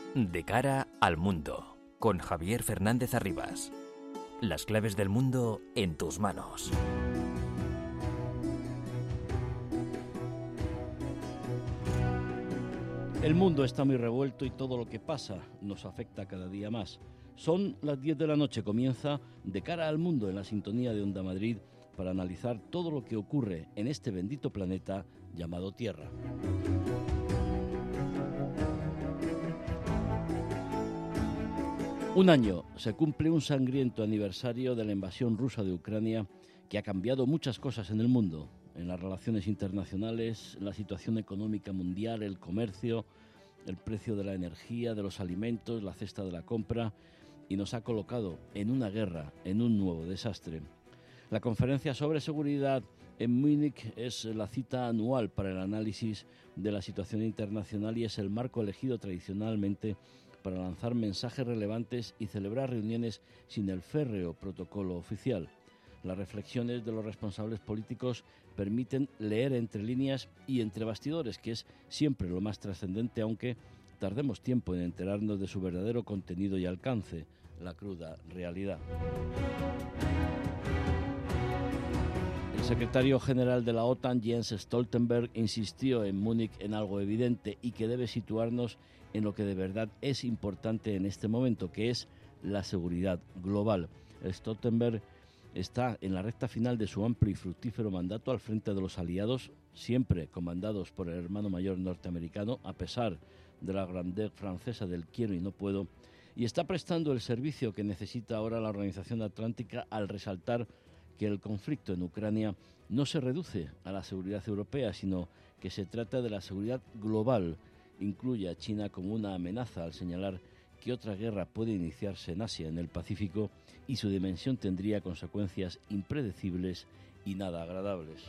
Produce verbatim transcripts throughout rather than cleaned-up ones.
De cara al mundo, con Javier Fernández Arribas. Las claves del mundo en tus manos. El mundo está muy revuelto y todo lo que pasa nos afecta cada día más. Son las diez de la noche, comienza De cara al mundo en la sintonía de Onda Madrid para analizar todo lo que ocurre en este bendito planeta llamado Tierra. Un año se cumple un sangriento aniversario de la invasión rusa de Ucrania que ha cambiado muchas cosas en el mundo, en las relaciones internacionales, la situación económica mundial, el comercio, el precio de la energía, de los alimentos, la cesta de la compra, y nos ha colocado en una guerra, en un nuevo desastre. La conferencia sobre seguridad en Múnich es la cita anual para el análisis de la situación internacional y es el marco elegido tradicionalmente para lanzar mensajes relevantes y celebrar reuniones sin el férreo protocolo oficial. Las reflexiones de los responsables políticos permiten leer entre líneas y entre bastidores, que es siempre lo más trascendente, aunque tardemos tiempo en enterarnos de su verdadero contenido y alcance, la cruda realidad. El secretario general de la OTAN, Jens Stoltenberg, insistió en Múnich en algo evidente y que debe situarnos en lo que de verdad es importante en este momento, que es la seguridad global. Stoltenberg está en la recta final de su amplio y fructífero mandato al frente de los aliados, siempre comandados por el hermano mayor norteamericano, a pesar de la grandeza francesa del quiero y no puedo, y está prestando el servicio que necesita ahora la Organización Atlántica al resaltar que el conflicto en Ucrania no se reduce a la seguridad europea, sino que se trata de la seguridad global. Incluye a China como una amenaza al señalar que otra guerra puede iniciarse en Asia, en el Pacífico, y su dimensión tendría consecuencias impredecibles y nada agradables.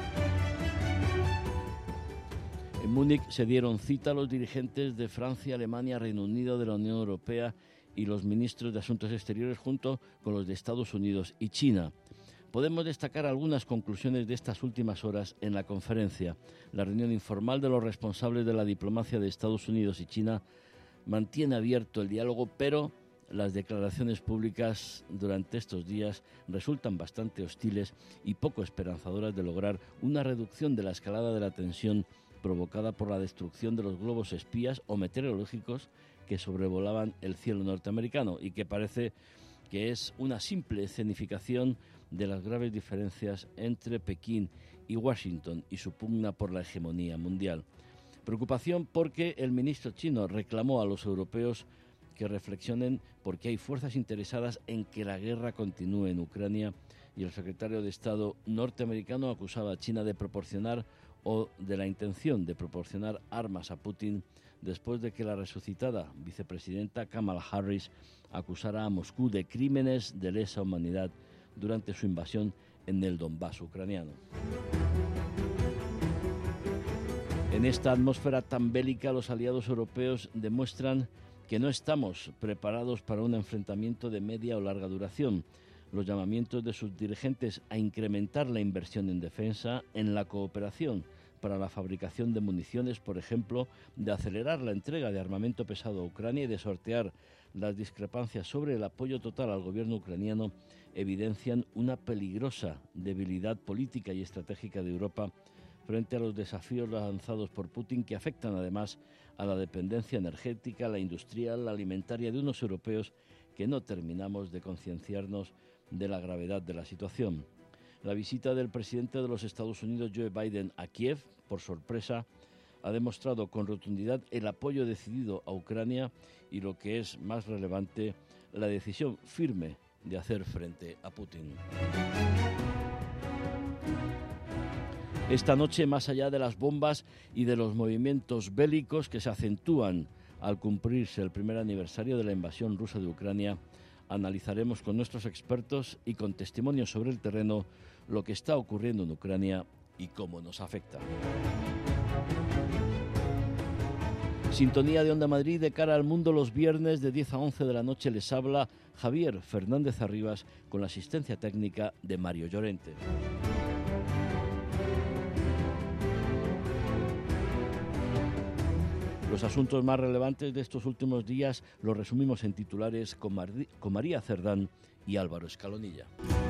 En Múnich se dieron cita los dirigentes de Francia, Alemania, Reino Unido, de la Unión Europea y los ministros de Asuntos Exteriores junto con los de Estados Unidos y China. Podemos destacar algunas conclusiones de estas últimas horas en la conferencia. La reunión informal de los responsables de la diplomacia de Estados Unidos y China mantiene abierto el diálogo, pero las declaraciones públicas durante estos días resultan bastante hostiles y poco esperanzadoras de lograr una reducción de la escalada de la tensión provocada por la destrucción de los globos espías o meteorológicos que sobrevolaban el cielo norteamericano y que parece que es una simple escenificación de las graves diferencias entre Pekín y Washington y su pugna por la hegemonía mundial. Preocupación porque el ministro chino reclamó a los europeos que reflexionen porque hay fuerzas interesadas en que la guerra continúe en Ucrania y el secretario de Estado norteamericano acusaba a China de proporcionar o de la intención de proporcionar armas a Putin después de que la resucitada vicepresidenta Kamala Harris acusara a Moscú de crímenes de lesa humanidad durante su invasión en el Donbass ucraniano. En esta atmósfera tan bélica, los aliados europeos demuestran que no estamos preparados para un enfrentamiento de media o larga duración. Los llamamientos de sus dirigentes a incrementar la inversión en defensa, en la cooperación para la fabricación de municiones, por ejemplo, de acelerar la entrega de armamento pesado a Ucrania y de sortear las discrepancias sobre el apoyo total al gobierno ucraniano, evidencian una peligrosa debilidad política y estratégica de Europa frente a los desafíos lanzados por Putin, que afectan además a la dependencia energética, la industrial, la alimentaria de unos europeos que no terminamos de concienciarnos de la gravedad de la situación. La visita del presidente de los Estados Unidos, Joe Biden, a Kiev, por sorpresa, ha demostrado con rotundidad el apoyo decidido a Ucrania y, lo que es más relevante, la decisión firme de hacer frente a Putin. Esta noche, más allá de las bombas y de los movimientos bélicos que se acentúan al cumplirse el primer aniversario de la invasión rusa de Ucrania, analizaremos con nuestros expertos y con testimonios sobre el terreno lo que está ocurriendo en Ucrania y cómo nos afecta. Sintonía de Onda Madrid de cara al mundo los viernes de diez a once de la noche. Les habla Javier Fernández Arribas con la asistencia técnica de Mario Llorente. Los asuntos más relevantes de estos últimos días los resumimos en titulares con, Mar- con María Cerdán y Álvaro Escalonilla.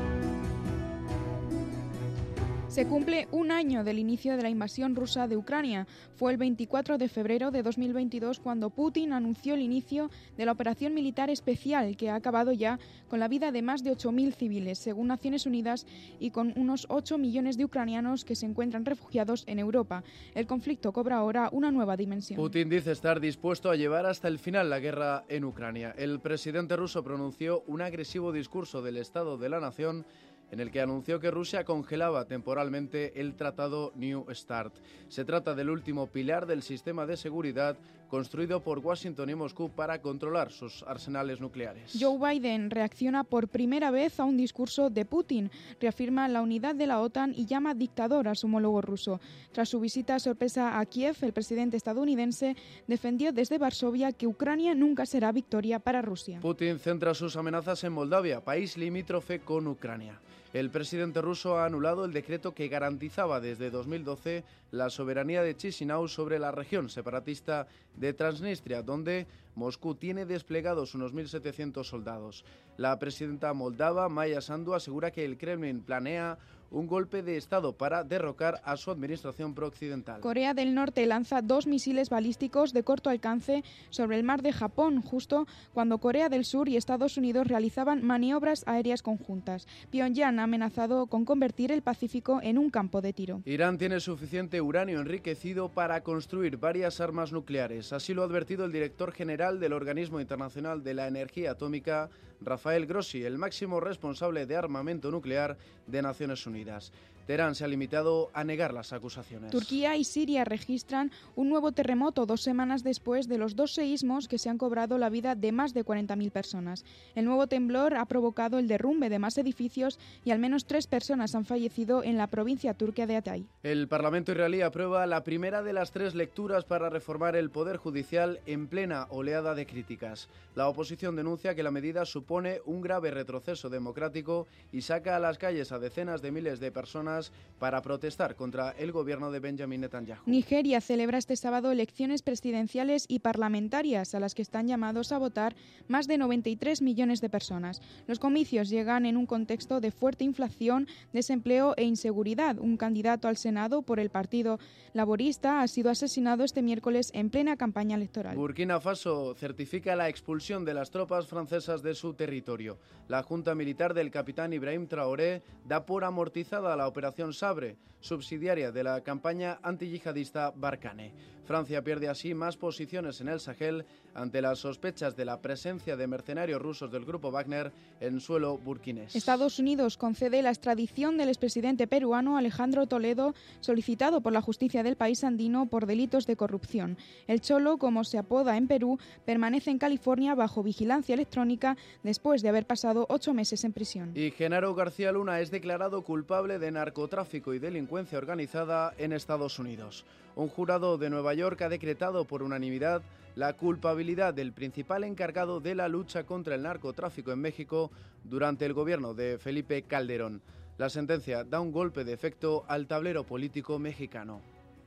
Se cumple un año del inicio de la invasión rusa de Ucrania. Fue el veinticuatro de febrero de dos mil veintidós cuando Putin anunció el inicio de la operación militar especial que ha acabado ya con la vida de más de ocho mil civiles, según Naciones Unidas, y con unos ocho millones de ucranianos que se encuentran refugiados en Europa. El conflicto cobra ahora una nueva dimensión. Putin dice estar dispuesto a llevar hasta el final la guerra en Ucrania. El presidente ruso pronunció un agresivo discurso del Estado de la Nación en el que anunció que Rusia congelaba temporalmente el tratado New START. Se trata del último pilar del sistema de seguridad construido por Washington y Moscú para controlar sus arsenales nucleares. Joe Biden reacciona por primera vez a un discurso de Putin, reafirma la unidad de la OTAN y llama dictador a su homólogo ruso. Tras su visita sorpresa a Kiev, el presidente estadounidense defendió desde Varsovia que Ucrania nunca será victoria para Rusia. Putin centra sus amenazas en Moldavia, país limítrofe con Ucrania. El presidente ruso ha anulado el decreto que garantizaba desde dos mil doce la soberanía de Chisinau sobre la región separatista de Transnistria, donde Moscú tiene desplegados unos mil setecientos soldados. La presidenta moldava, Maya Sandu, asegura que el Kremlin planea un golpe de Estado para derrocar a su administración prooccidental. Corea del Norte lanza dos misiles balísticos de corto alcance sobre el mar de Japón, justo cuando Corea del Sur y Estados Unidos realizaban maniobras aéreas conjuntas. Pyongyang ha amenazado con convertir el Pacífico en un campo de tiro. Irán tiene suficiente uranio enriquecido para construir varias armas nucleares. Así lo ha advertido el director general del Organismo Internacional de la Energía Atómica, Rafael Grossi, el máximo responsable de armamento nuclear de Naciones Unidas. Teherán se ha limitado a negar las acusaciones. Turquía y Siria registran un nuevo terremoto dos semanas después de los dos seísmos que se han cobrado la vida de más de cuarenta mil personas. El nuevo temblor ha provocado el derrumbe de más edificios y al menos tres personas han fallecido en la provincia turca de Hatay. El Parlamento israelí aprueba la primera de las tres lecturas para reformar el Poder Judicial en plena oleada de críticas. La oposición denuncia que la medida supone un grave retroceso democrático y saca a las calles a decenas de miles de personas para protestar contra el gobierno de Benjamin Netanyahu. Nigeria celebra este sábado elecciones presidenciales y parlamentarias a las que están llamados a votar más de noventa y tres millones de personas. Los comicios llegan en un contexto de fuerte inflación, desempleo e inseguridad. Un candidato al Senado por el Partido Laborista ha sido asesinado este miércoles en plena campaña electoral. Burkina Faso certifica la expulsión de las tropas francesas de su territorio. La junta militar del capitán Ibrahim Traoré da por amortizada la operación Sabre, subsidiaria de la campaña antiyihadista Barkhane. Francia pierde así más posiciones en el Sahel ante las sospechas de la presencia de mercenarios rusos del grupo Wagner en suelo burkinés. Estados Unidos concede la extradición del expresidente peruano Alejandro Toledo, solicitado por la justicia del país andino por delitos de corrupción. El Cholo, como se apoda en Perú, permanece en California bajo vigilancia electrónica después de haber pasado ocho meses en prisión. Y Genaro García Luna es declarado culpable de narcotráfico y delincuencia organizada en Estados Unidos. Un jurado de Nueva York ha decretado por unanimidad la culpabilidad del principal encargado de la lucha contra el narcotráfico en México durante el gobierno de Felipe Calderón. La sentencia da un golpe de efecto al tablero político mexicano.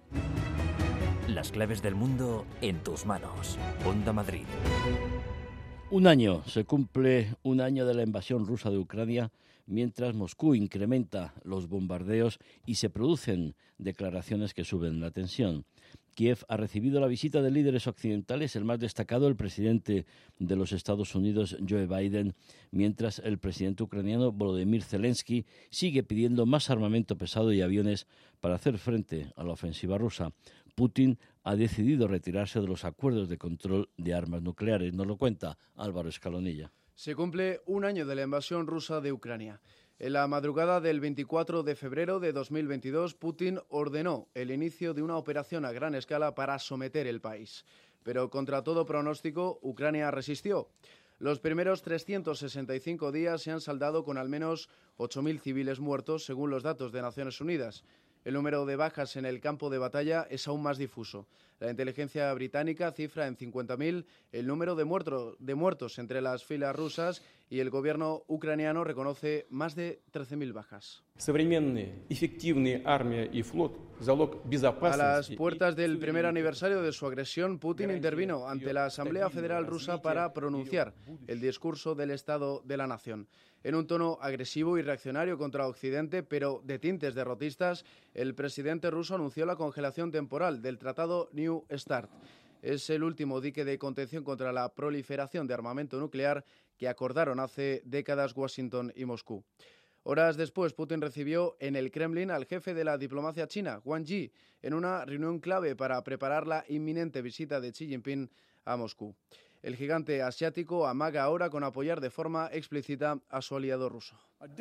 Las claves del mundo en tus manos. Onda Madrid. Un año, se cumple un año de la invasión rusa de Ucrania, mientras Moscú incrementa los bombardeos y se producen declaraciones que suben la tensión. Kiev ha recibido la visita de líderes occidentales, el más destacado, el presidente de los Estados Unidos, Joe Biden, mientras el presidente ucraniano, Volodymyr Zelensky, sigue pidiendo más armamento pesado y aviones para hacer frente a la ofensiva rusa. Putin ha decidido retirarse de los acuerdos de control de armas nucleares. Nos lo cuenta Álvaro Escalonilla. Se cumple un año de la invasión rusa de Ucrania. En la madrugada del veinticuatro de febrero de dos mil veintidós, Putin ordenó el inicio de una operación a gran escala para someter el país. Pero contra todo pronóstico, Ucrania resistió. Los primeros trescientos sesenta y cinco días se han saldado con al menos ocho mil civiles muertos, según los datos de Naciones Unidas. El número de bajas en el campo de batalla es aún más difuso. La inteligencia británica cifra en cincuenta mil el número de, muerto, de muertos entre las filas rusas y el gobierno ucraniano reconoce más de trece mil bajas. A las puertas del primer aniversario de su agresión, Putin intervino ante la Asamblea Federal Rusa para pronunciar el discurso del Estado de la Nación. En un tono agresivo y reaccionario contra Occidente, pero de tintes derrotistas, el presidente ruso anunció la congelación temporal del Tratado New START. Es el último dique de contención contra la proliferación de armamento nuclear que acordaron hace décadas Washington y Moscú. Horas después, Putin recibió en el Kremlin al jefe de la diplomacia china, Wang Yi, en una reunión clave para preparar la inminente visita de Xi Jinping a Moscú. El gigante asiático amaga ahora con apoyar de forma explícita a su aliado ruso.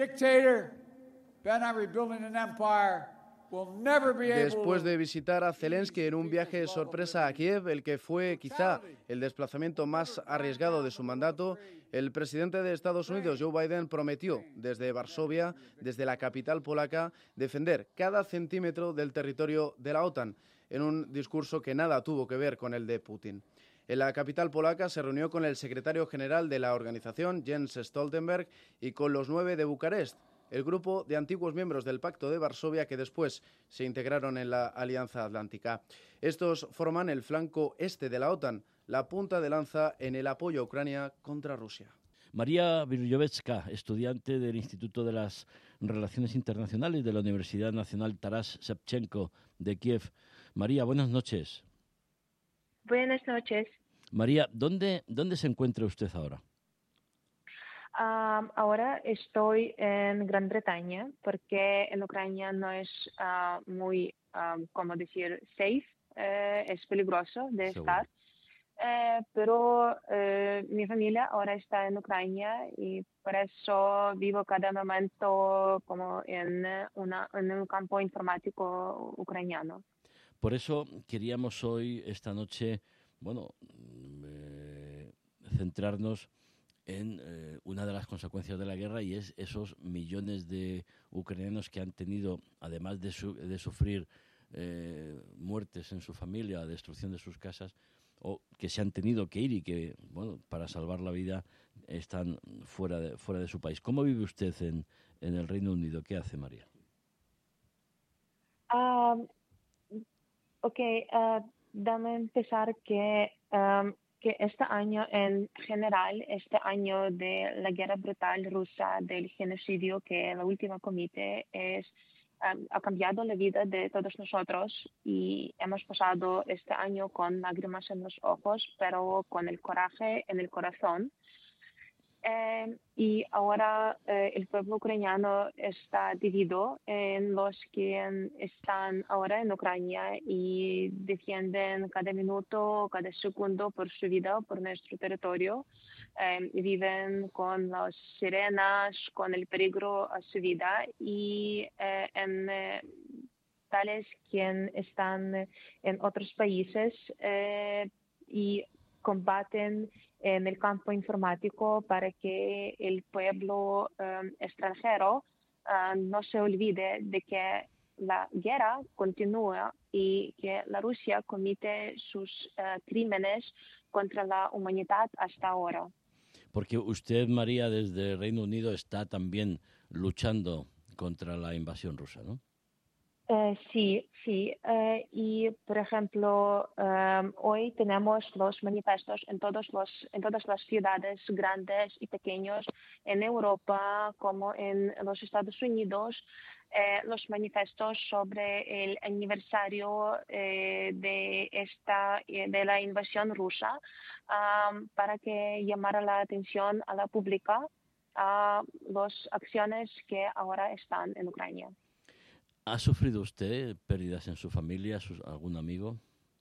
Después de visitar a Zelensky en un viaje sorpresa a Kiev, el que fue quizá el desplazamiento más arriesgado de su mandato, el presidente de Estados Unidos, Joe Biden, prometió desde Varsovia, desde la capital polaca, defender cada centímetro del territorio de la OTAN, en un discurso que nada tuvo que ver con el de Putin. En la capital polaca se reunió con el secretario general de la organización, Jens Stoltenberg, y con los nueve de Bucarest, el grupo de antiguos miembros del Pacto de Varsovia que después se integraron en la Alianza Atlántica. Estos forman el flanco este de la OTAN, la punta de lanza en el apoyo a Ucrania contra Rusia. María Viruyevska, estudiante del Instituto de las Relaciones Internacionales de la Universidad Nacional Taras Shevchenko de Kiev. María, buenas noches. Buenas noches. María, ¿dónde, dónde se encuentra usted ahora? Um, ahora estoy en Gran Bretaña porque en Ucrania no es uh, muy, um, como decir, safe, eh, es peligroso de Seguro. estar. Eh, pero eh, mi familia ahora está en Ucrania y por eso vivo cada momento como en, una, en un campo informático ucraniano. Por eso queríamos hoy, esta noche, bueno, eh, centrarnos en eh, una de las consecuencias de la guerra, y es esos millones de ucranianos que han tenido, además de, su, de sufrir eh, muertes en su familia, destrucción de sus casas, o que se han tenido que ir y que, bueno, para salvar la vida están fuera de, fuera de su país. ¿Cómo vive usted en, en el Reino Unido? ¿Qué hace, María? Um, ok, uh, dame empezar que... Um, que este año en general, este año de la guerra brutal rusa, del genocidio, que el último comité es, um, ha cambiado la vida de todos nosotros y hemos pasado este año con lágrimas en los ojos, pero con el coraje en el corazón. Eh, y ahora eh, el pueblo ucraniano está dividido en los que están ahora en Ucrania y defienden cada minuto, cada segundo por su vida, por nuestro territorio. Eh, viven con las sirenas, con el peligro a su vida y eh, en eh, tales que están en otros países eh, y combaten en el campo informático para que el pueblo um, extranjero uh, no se olvide de que la guerra continúa y que la Rusia comete sus uh, crímenes contra la humanidad hasta ahora. Porque usted, María, desde Reino Unido está también luchando contra la invasión rusa, ¿no? Uh, sí, sí. Uh, y, por ejemplo, um, hoy tenemos los manifiestos en, todos los, en todas las ciudades grandes y pequeñas en Europa como en los Estados Unidos, eh, los manifiestos sobre el aniversario eh, de, esta, de la invasión rusa um, para que llamara la atención a la pública a las acciones que ahora están en Ucrania. ¿Ha sufrido usted pérdidas en su familia, sus, algún amigo?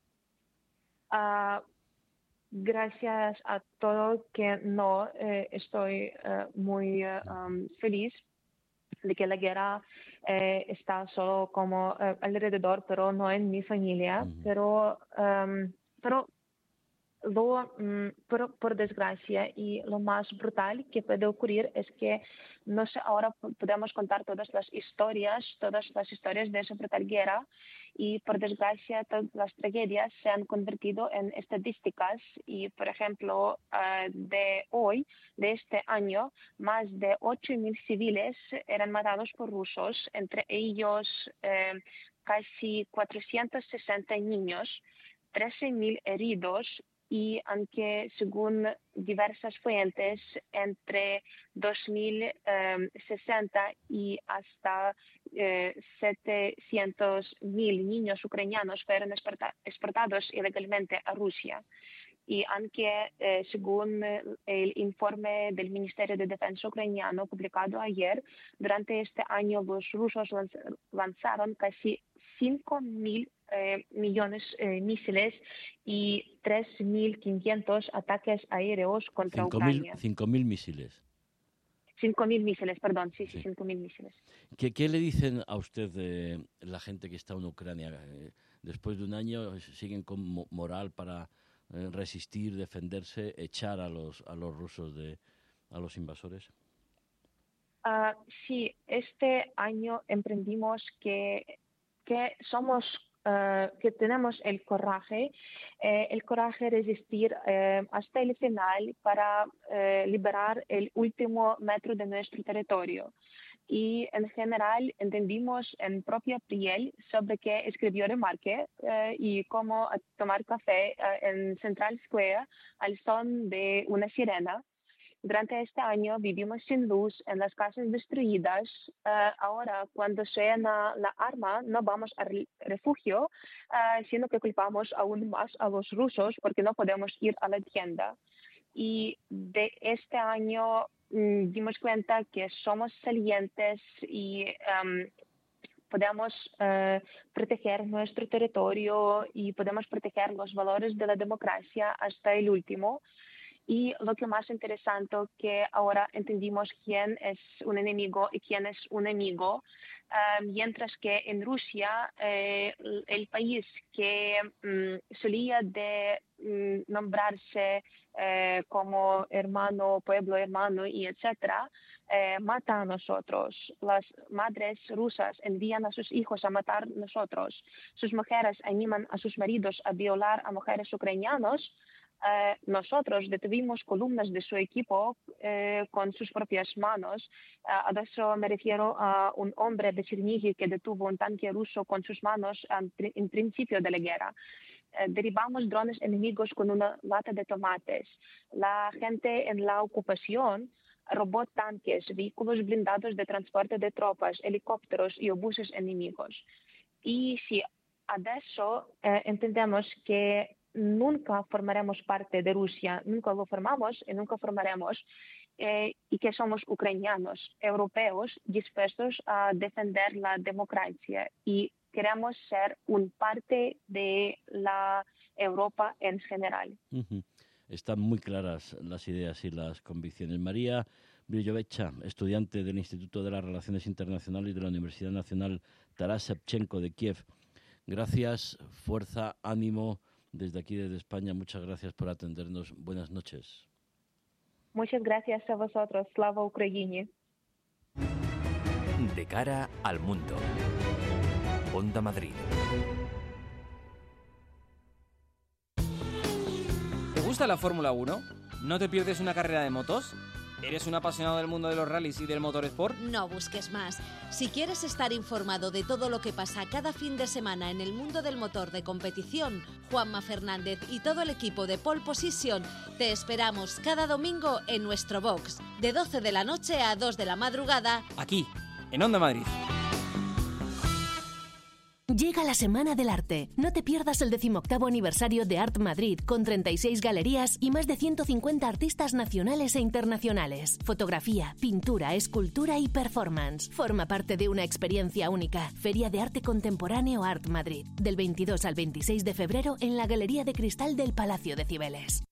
Uh, gracias a todo que no eh, estoy uh, muy uh, um, feliz de que la guerra eh, está solo como uh, alrededor, pero no en mi familia. Uh-huh. Pero, um, pero lo, por, por desgracia, y lo más brutal que puede ocurrir es que no sé, ahora podemos contar todas las historias, todas las historias de esa brutal guerra, y por desgracia todas las tragedias se han convertido en estadísticas. Y por ejemplo, uh, de hoy, de este año, más de ocho mil civiles eran matados por rusos, entre ellos eh, casi cuatrocientos sesenta niños, trece mil heridos, y aunque según diversas fuentes, entre dos mil sesenta y hasta eh, setecientos mil niños ucranianos fueron exportados ilegalmente a Rusia. Y aunque, eh, según el informe del Ministerio de Defensa ucraniano publicado ayer, durante este año los rusos lanzaron casi cinco mil eh, millones de eh, misiles y tres mil quinientos ataques aéreos contra Ucrania. cinco mil misiles. cinco mil misiles, perdón, sí, sí, cinco mil misiles. ¿Qué, ¿Qué le dicen a usted de la gente que está en Ucrania? Eh, después de un año, ¿siguen con moral para eh, resistir, defenderse, echar a los, a los rusos, de, a los invasores? Uh, sí, este año emprendimos que, que somos... Uh, que tenemos el coraje, eh, el coraje de resistir eh, hasta el final para eh, liberar el último metro de nuestro territorio. Y en general entendimos en propia piel sobre qué escribió Remarque eh, y cómo tomar café eh, en Central Square al son de una sirena. Durante este año vivimos sin luz, en las casas destruidas. Uh, ahora, cuando suena la arma, no vamos al refugio, uh, sino que culpamos aún más a los rusos porque no podemos ir a la tienda. Y de este año um, dimos cuenta que somos salientes y um, podemos uh, proteger nuestro territorio y podemos proteger los valores de la democracia hasta el último. Y lo que más interesante que ahora entendimos quién es un enemigo y quién es un amigo, uh, mientras que en Rusia eh, el país que um, solía de um, nombrarse eh, como hermano, pueblo hermano y etcétera, eh, mata a nosotros. Las madres rusas envían a sus hijos a matar a nosotros. Sus mujeres animan a sus maridos a violar a mujeres ucranianas. Uh, nosotros detuvimos columnas de su equipo uh, con sus propias manos. Uh, a eso me refiero a un hombre de Chernigov que detuvo un tanque ruso con sus manos um, en principio de la guerra. Uh, derribamos drones enemigos con una lata de tomates. La gente en la ocupación robó tanques, vehículos blindados de transporte de tropas, helicópteros y obuses enemigos. Y si a eso uh, entendemos que nunca formaremos parte de Rusia, nunca lo formamos y nunca formaremos, eh, y que somos ucranianos, europeos, dispuestos a defender la democracia y queremos ser un parte de la Europa en general. Uh-huh. Están muy claras las ideas y las convicciones. María Brillovecha, estudiante del Instituto de las Relaciones Internacionales de la Universidad Nacional Taras Shevchenko de Kiev. Gracias, fuerza, ánimo. Desde aquí, desde España, muchas gracias por atendernos. Buenas noches. Muchas gracias a vosotros. Slava Ukraini. De cara al mundo. Onda Madrid. ¿Te gusta la Fórmula uno? ¿No te pierdes una carrera de motos? ¿Eres un apasionado del mundo de los rallies y del motorsport? No busques más. Si quieres estar informado de todo lo que pasa cada fin de semana en el mundo del motor de competición, Juanma Fernández y todo el equipo de Pole Position te esperamos cada domingo en nuestro box, de doce de la noche a dos de la madrugada, aquí, en Onda Madrid. Llega la Semana del Arte. No te pierdas el decimoctavo aniversario de Art Madrid, con treinta y seis galerías y más de ciento cincuenta artistas nacionales e internacionales. Fotografía, pintura, escultura y performance. Forma parte de una experiencia única. Feria de Arte Contemporáneo Art Madrid. Del veintidós al veintiséis de febrero en la Galería de Cristal del Palacio de Cibeles.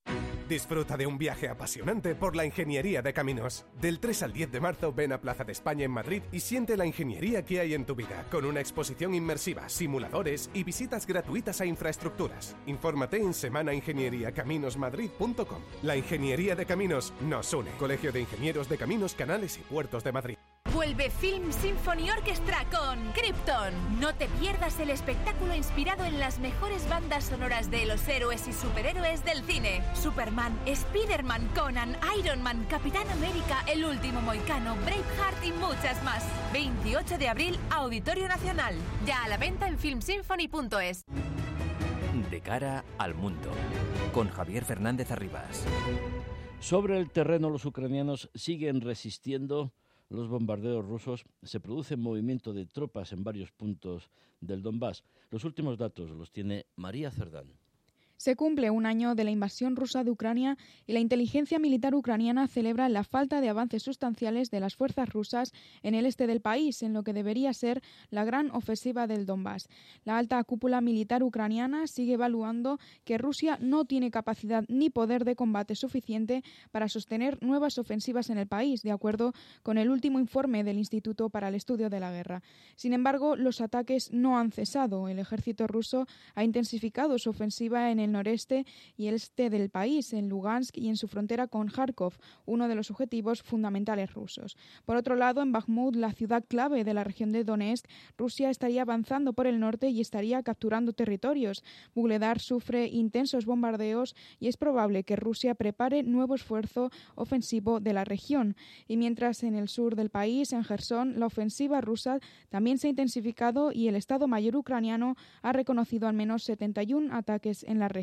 Disfruta de un viaje apasionante por la ingeniería de caminos. Del tres al diez de marzo ven a Plaza de España en Madrid y siente la ingeniería que hay en tu vida, con una exposición inmersiva, simuladores y visitas gratuitas a infraestructuras. Infórmate en semana ingeniería caminos madrid punto com. La ingeniería de caminos nos une. Colegio de Ingenieros de Caminos, Canales y Puertos de Madrid. Vuelve Film Symphony Orchestra con Krypton. No te pierdas el espectáculo inspirado en las mejores bandas sonoras de los héroes y superhéroes del cine. Superman, Spider-Man, Conan, Iron Man, Capitán América, El Último Mohicano, Braveheart y muchas más. veintiocho de abril, Auditorio Nacional. Ya a la venta en film symphony punto es. De cara al mundo, con Javier Fernández Arribas. Sobre el terreno, los ucranianos siguen resistiendo los bombardeos rusos. Se produce movimiento de tropas en varios puntos del Donbass. Los últimos datos los tiene María Cerdán. Se cumple un año de la invasión rusa de Ucrania y la inteligencia militar ucraniana celebra la falta de avances sustanciales de las fuerzas rusas en el este del país, en lo que debería ser la gran ofensiva del Donbass. La alta cúpula militar ucraniana sigue evaluando que Rusia no tiene capacidad ni poder de combate suficiente para sostener nuevas ofensivas en el país, de acuerdo con el último informe del Instituto para el Estudio de la Guerra. Sin embargo, los ataques no han cesado. El ejército ruso ha intensificado su ofensiva en el noreste y el este del país, en Lugansk y en su frontera con Kharkov, uno de los objetivos fundamentales rusos. Por otro lado, en Bakhmut, la ciudad clave de la región de Donetsk, Rusia estaría avanzando por el norte y estaría capturando territorios. Vuhledar sufre intensos bombardeos y es probable que Rusia prepare nuevo esfuerzo ofensivo de la región. Y mientras en el sur del país, en Jersón, la ofensiva rusa también se ha intensificado y el Estado Mayor ucraniano ha reconocido al menos setenta y uno ataques en la región.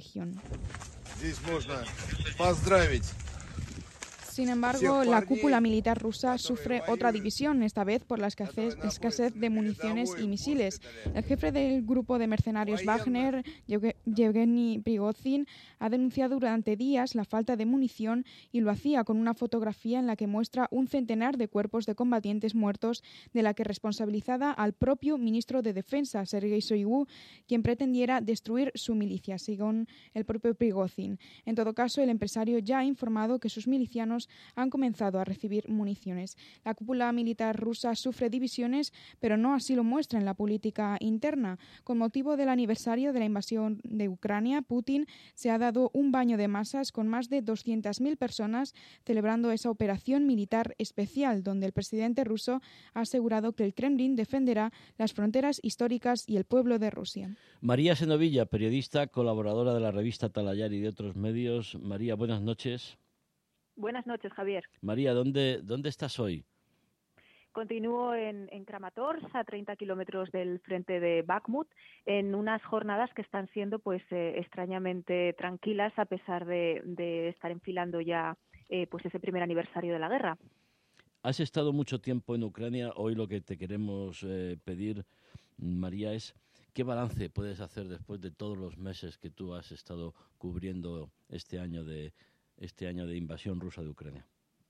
Sin embargo, la cúpula militar rusa sufre otra división, esta vez por la escasez, escasez de municiones y misiles. El jefe del grupo de mercenarios Wagner, Yevgeny Prigozhin, ha denunciado durante días la falta de munición y lo hacía con una fotografía en la que muestra un centenar de cuerpos de combatientes muertos, de la que responsabilizaba al propio ministro de Defensa, Sergei Shoigu, quien pretendiera destruir su milicia, según el propio Prigozhin. En todo caso, el empresario ya ha informado que sus milicianos han comenzado a recibir municiones. La cúpula militar rusa sufre divisiones, pero no así lo muestra en la política interna. Con motivo del aniversario de la invasión de Ucrania, Putin se ha dado un baño de masas con más de doscientas mil personas celebrando esa operación militar especial, donde el presidente ruso ha asegurado que el Kremlin defenderá las fronteras históricas y el pueblo de Rusia. María Senovilla, periodista, colaboradora de la revista Talayar y de otros medios. María, buenas noches. Buenas noches, Javier. María, ¿dónde, dónde estás hoy? Continúo en, en Kramatorsk, a treinta kilómetros del frente de Bakhmut, en unas jornadas que están siendo pues eh, extrañamente tranquilas a pesar de, de estar enfilando ya eh, pues ese primer aniversario de la guerra. Has estado mucho tiempo en Ucrania. Hoy lo que te queremos eh, pedir, María, es ¿qué balance puedes hacer después de todos los meses que tú has estado cubriendo este año de este año de invasión rusa de Ucrania?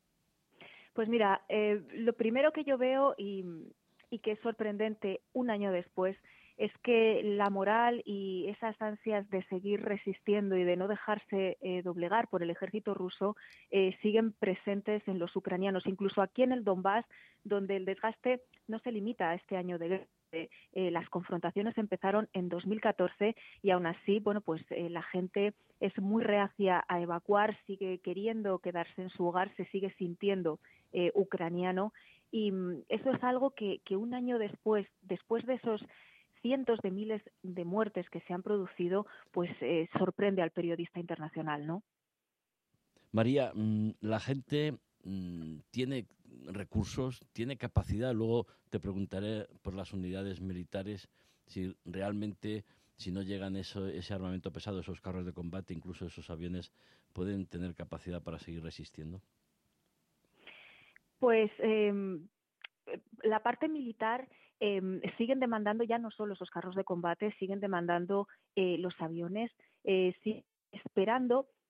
Pues mira, eh, lo primero que yo veo y, y que es sorprendente un año después es que la moral y esas ansias de seguir resistiendo y de no dejarse eh, doblegar por el ejército ruso eh, siguen presentes en los ucranianos, incluso aquí en el Donbass, donde el desgaste no se limita a este año de guerra. Eh, las confrontaciones empezaron en dos mil catorce y aún así, bueno, pues eh, la gente es muy reacia a evacuar, sigue queriendo quedarse en su hogar, se sigue sintiendo eh, ucraniano y mm, eso es algo que, que un año después, después de esos cientos de miles de muertes que se han producido, pues eh, sorprende al periodista internacional, ¿no? María, la gente tiene recursos, tiene capacidad. Luego te preguntaré por las unidades militares si realmente, si no llegan eso, ese armamento pesado, esos carros de combate, incluso esos aviones, pueden tener capacidad para seguir resistiendo. Pues eh, la parte militar eh, siguen demandando ya no solo esos carros de combate, siguen demandando eh, los aviones, eh, siguen esperando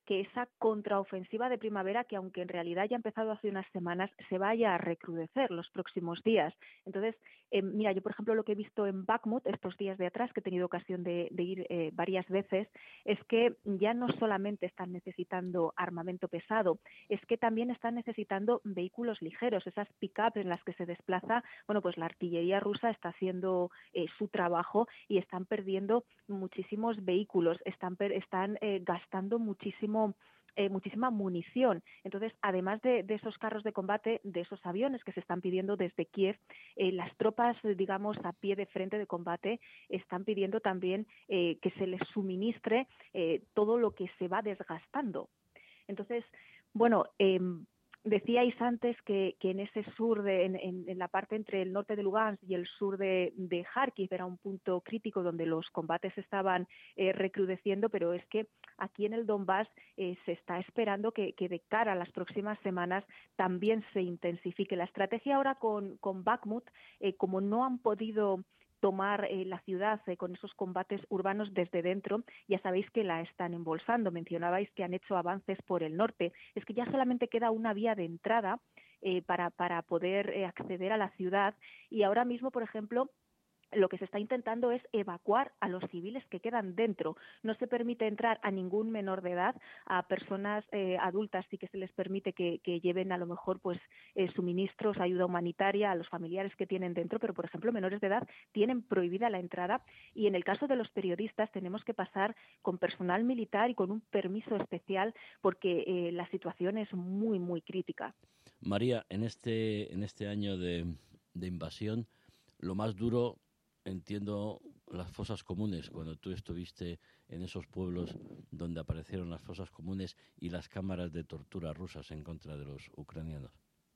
que esa contraofensiva de primavera, que aunque en realidad ya ha empezado hace unas semanas, se vaya a recrudecer los próximos días. Entonces, eh, mira, yo por ejemplo lo que he visto en Bakhmut estos días de atrás, que he tenido ocasión de, de ir eh, varias veces, es que ya no solamente están necesitando armamento pesado, es que también están necesitando vehículos ligeros, esas pick-up en las que se desplaza, bueno, pues la artillería rusa está haciendo eh, su trabajo y están perdiendo muchísimos vehículos, están, per, están eh, gastando muchísimo Eh, muchísima munición. Entonces, además de, de esos carros de combate, de esos aviones que se están pidiendo desde Kiev, eh, las tropas, digamos, a pie de frente de combate están pidiendo también eh, que se les suministre eh, todo lo que se va desgastando. Entonces, bueno, eh, decíais antes que, que en ese sur, de, en, en, en la parte entre el norte de Lugansk y el sur de, de Kharkiv era un punto crítico donde los combates estaban eh, recrudeciendo, pero es que aquí en el Donbass eh, se está esperando que, que de cara a las próximas semanas también se intensifique. La estrategia ahora con, con Bakhmut, eh, como no han podido tomar eh, la ciudad eh, con esos combates urbanos desde dentro, ya sabéis que la están embolsando. Mencionabais que han hecho avances por el norte. Es que ya solamente queda una vía de entrada eh, para, para poder eh, acceder a la ciudad y ahora mismo, por ejemplo, lo que se está intentando es evacuar a los civiles que quedan dentro. No se permite entrar a ningún menor de edad, a personas eh, adultas sí que se les permite que, que lleven a lo mejor pues eh, suministros, ayuda humanitaria a los familiares que tienen dentro, pero por ejemplo menores de edad tienen prohibida la entrada y en el caso de los periodistas tenemos que pasar con personal militar y con un permiso especial porque eh, la situación es muy, muy crítica. María, en este, en este año de, de invasión, lo más duro, entiendo, las fosas comunes, cuando tú estuviste en esos pueblos donde aparecieron las fosas comunes y las cámaras de tortura rusas en contra de los ucranianos.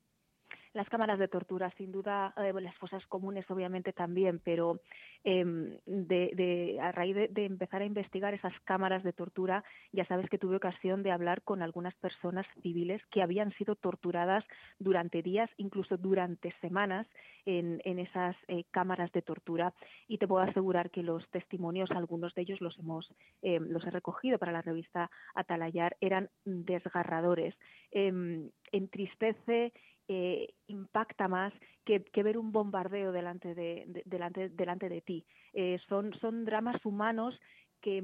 Las cámaras de tortura, sin duda, eh, las fosas comunes obviamente también, pero eh, de, de, a raíz de, de empezar a investigar esas cámaras de tortura, ya sabes que tuve ocasión de hablar con algunas personas civiles que habían sido torturadas durante días, incluso durante semanas, en, en esas eh, cámaras de tortura. Y te puedo asegurar que los testimonios, algunos de ellos los hemos eh, los he recogido para la revista Atalayar, eran desgarradores. Eh, entristece, Eh, impacta más que, que ver un bombardeo delante de, de, delante, delante de ti. Eh, son, son dramas humanos que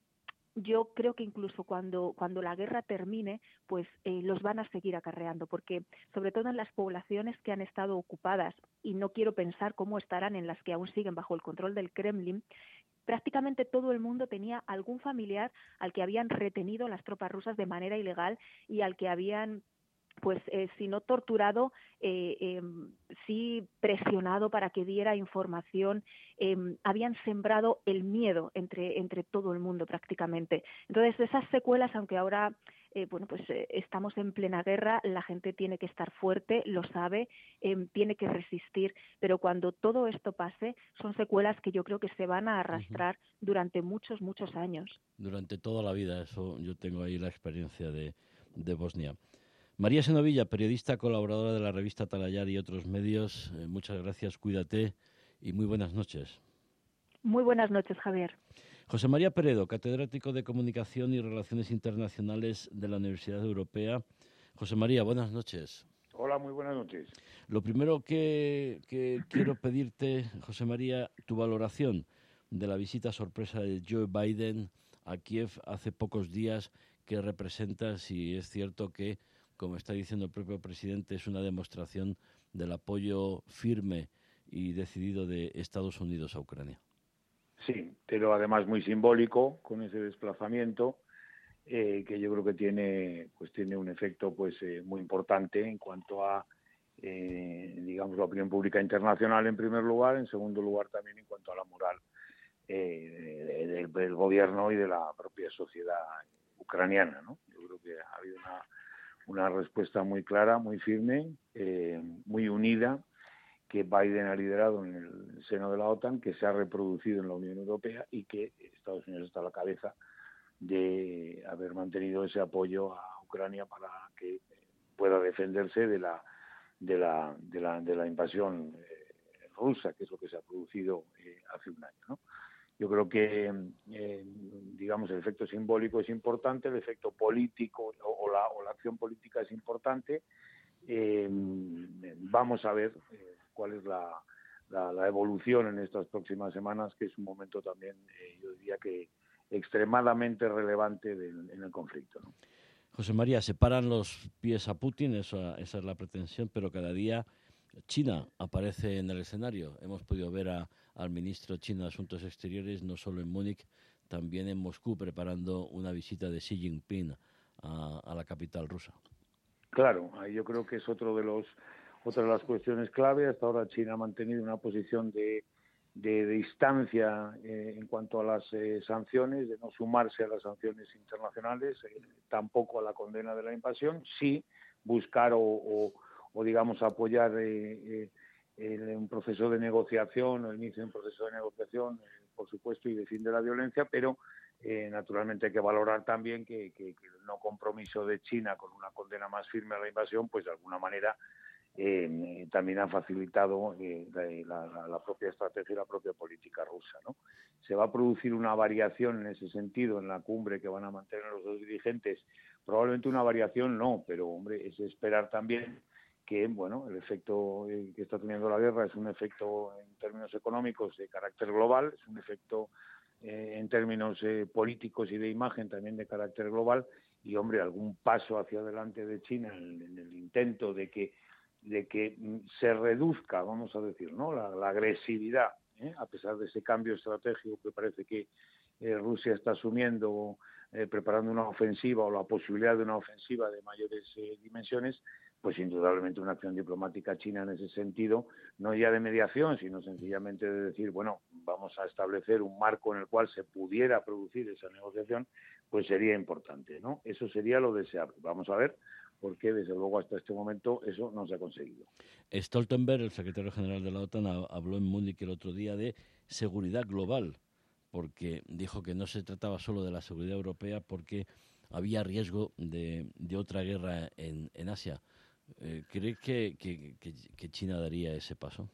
yo creo que incluso cuando, cuando la guerra termine, pues eh, los van a seguir acarreando, porque sobre todo en las poblaciones que han estado ocupadas, y no quiero pensar cómo estarán en las que aún siguen bajo el control del Kremlin, prácticamente todo el mundo tenía algún familiar al que habían retenido las tropas rusas de manera ilegal y al que habían pues eh, si no torturado, eh, eh, sí presionado para que diera información, eh, habían sembrado el miedo entre, entre todo el mundo prácticamente. Entonces esas secuelas, aunque ahora eh, bueno pues eh, estamos en plena guerra, la gente tiene que estar fuerte, lo sabe, eh, tiene que resistir, pero cuando todo esto pase, son secuelas que yo creo que se van a arrastrar uh-huh. durante muchos, muchos años. Durante toda la vida, eso yo tengo ahí la experiencia de, de Bosnia. María Senovilla, periodista, colaboradora de la revista Atalayar y otros medios, eh, muchas gracias, cuídate y muy buenas noches. Muy buenas noches, Javier. José María Peredo, catedrático de Comunicación y Relaciones Internacionales de la Universidad Europea. José María, buenas noches. Hola, muy buenas noches. Lo primero que, que quiero pedirte, José María, tu valoración de la visita sorpresa de Joe Biden a Kiev hace pocos días, que representa, si es cierto que, como está diciendo el propio presidente, es una demostración del apoyo firme y decidido de Estados Unidos a Ucrania. Sí, pero además muy simbólico con ese desplazamiento eh, que yo creo que tiene pues tiene un efecto pues eh, muy importante en cuanto a eh, digamos la opinión pública internacional en primer lugar, en segundo lugar también en cuanto a la moral eh, de, de, del gobierno y de la propia sociedad ucraniana, ¿no? Yo creo que ha habido una una respuesta muy clara, muy firme, eh, muy unida, que Biden ha liderado en el seno de la OTAN, que se ha reproducido en la Unión Europea y que Estados Unidos está a la cabeza de haber mantenido ese apoyo a Ucrania para que pueda defenderse de la de la de la, de la invasión eh, rusa, que es lo que se ha producido eh, hace un año, ¿no? Yo creo que, eh, digamos, el efecto simbólico es importante, el efecto político o, o, la, o la acción política es importante. Eh, vamos a ver eh, cuál es la, la, la evolución en estas próximas semanas, que es un momento también, eh, yo diría que extremadamente relevante del, en el conflicto, ¿no? José María, se paran los pies a Putin, esa, esa es la pretensión, pero cada día China aparece en el escenario. Hemos podido ver a, al ministro chino de Asuntos Exteriores, no solo en Múnich, también en Moscú, preparando una visita de Xi Jinping a, a la capital rusa. Claro, yo creo que es otro de los, otra de las cuestiones clave. Hasta ahora China ha mantenido una posición de, de, de distancia eh, en cuanto a las eh, sanciones, de no sumarse a las sanciones internacionales, eh, tampoco a la condena de la invasión, sí buscar o, o, o digamos, apoyar eh, eh, en un proceso de negociación o el inicio de un proceso de negociación, eh, por supuesto, y de fin de la violencia, pero Eh, naturalmente hay que valorar también que, que, que el no compromiso de China con una condena más firme a la invasión, pues de alguna manera eh, también ha facilitado eh, la, la, la propia estrategia y la propia política rusa, ¿no? Se va a producir una variación en ese sentido en la cumbre que van a mantener los dos dirigentes. Probablemente una variación no, pero hombre, es esperar también que, bueno, el efecto eh, que está teniendo la guerra es un efecto en términos económicos de carácter global, es un efecto Eh, en términos eh, políticos y de imagen también de carácter global, y hombre, algún paso hacia adelante de China en, en el intento de que de que se reduzca, vamos a decir, ¿no?, la, la agresividad, ¿eh? A pesar de ese cambio estratégico que parece que eh, Rusia está asumiendo, eh, preparando una ofensiva o la posibilidad de una ofensiva de mayores eh, dimensiones, pues indudablemente una acción diplomática china en ese sentido, no ya de mediación, sino sencillamente de decir, bueno, vamos a establecer un marco en el cual se pudiera producir esa negociación, pues sería importante, ¿no? Eso sería lo deseable. Vamos a ver, porque desde luego hasta este momento eso no se ha conseguido. Stoltenberg, el secretario general de la OTAN, habló en Múnich el otro día de seguridad global, porque dijo que no se trataba solo de la seguridad europea, porque había riesgo de, de otra guerra en, en Asia. Eh, ¿Cree que, que, que China daría ese paso?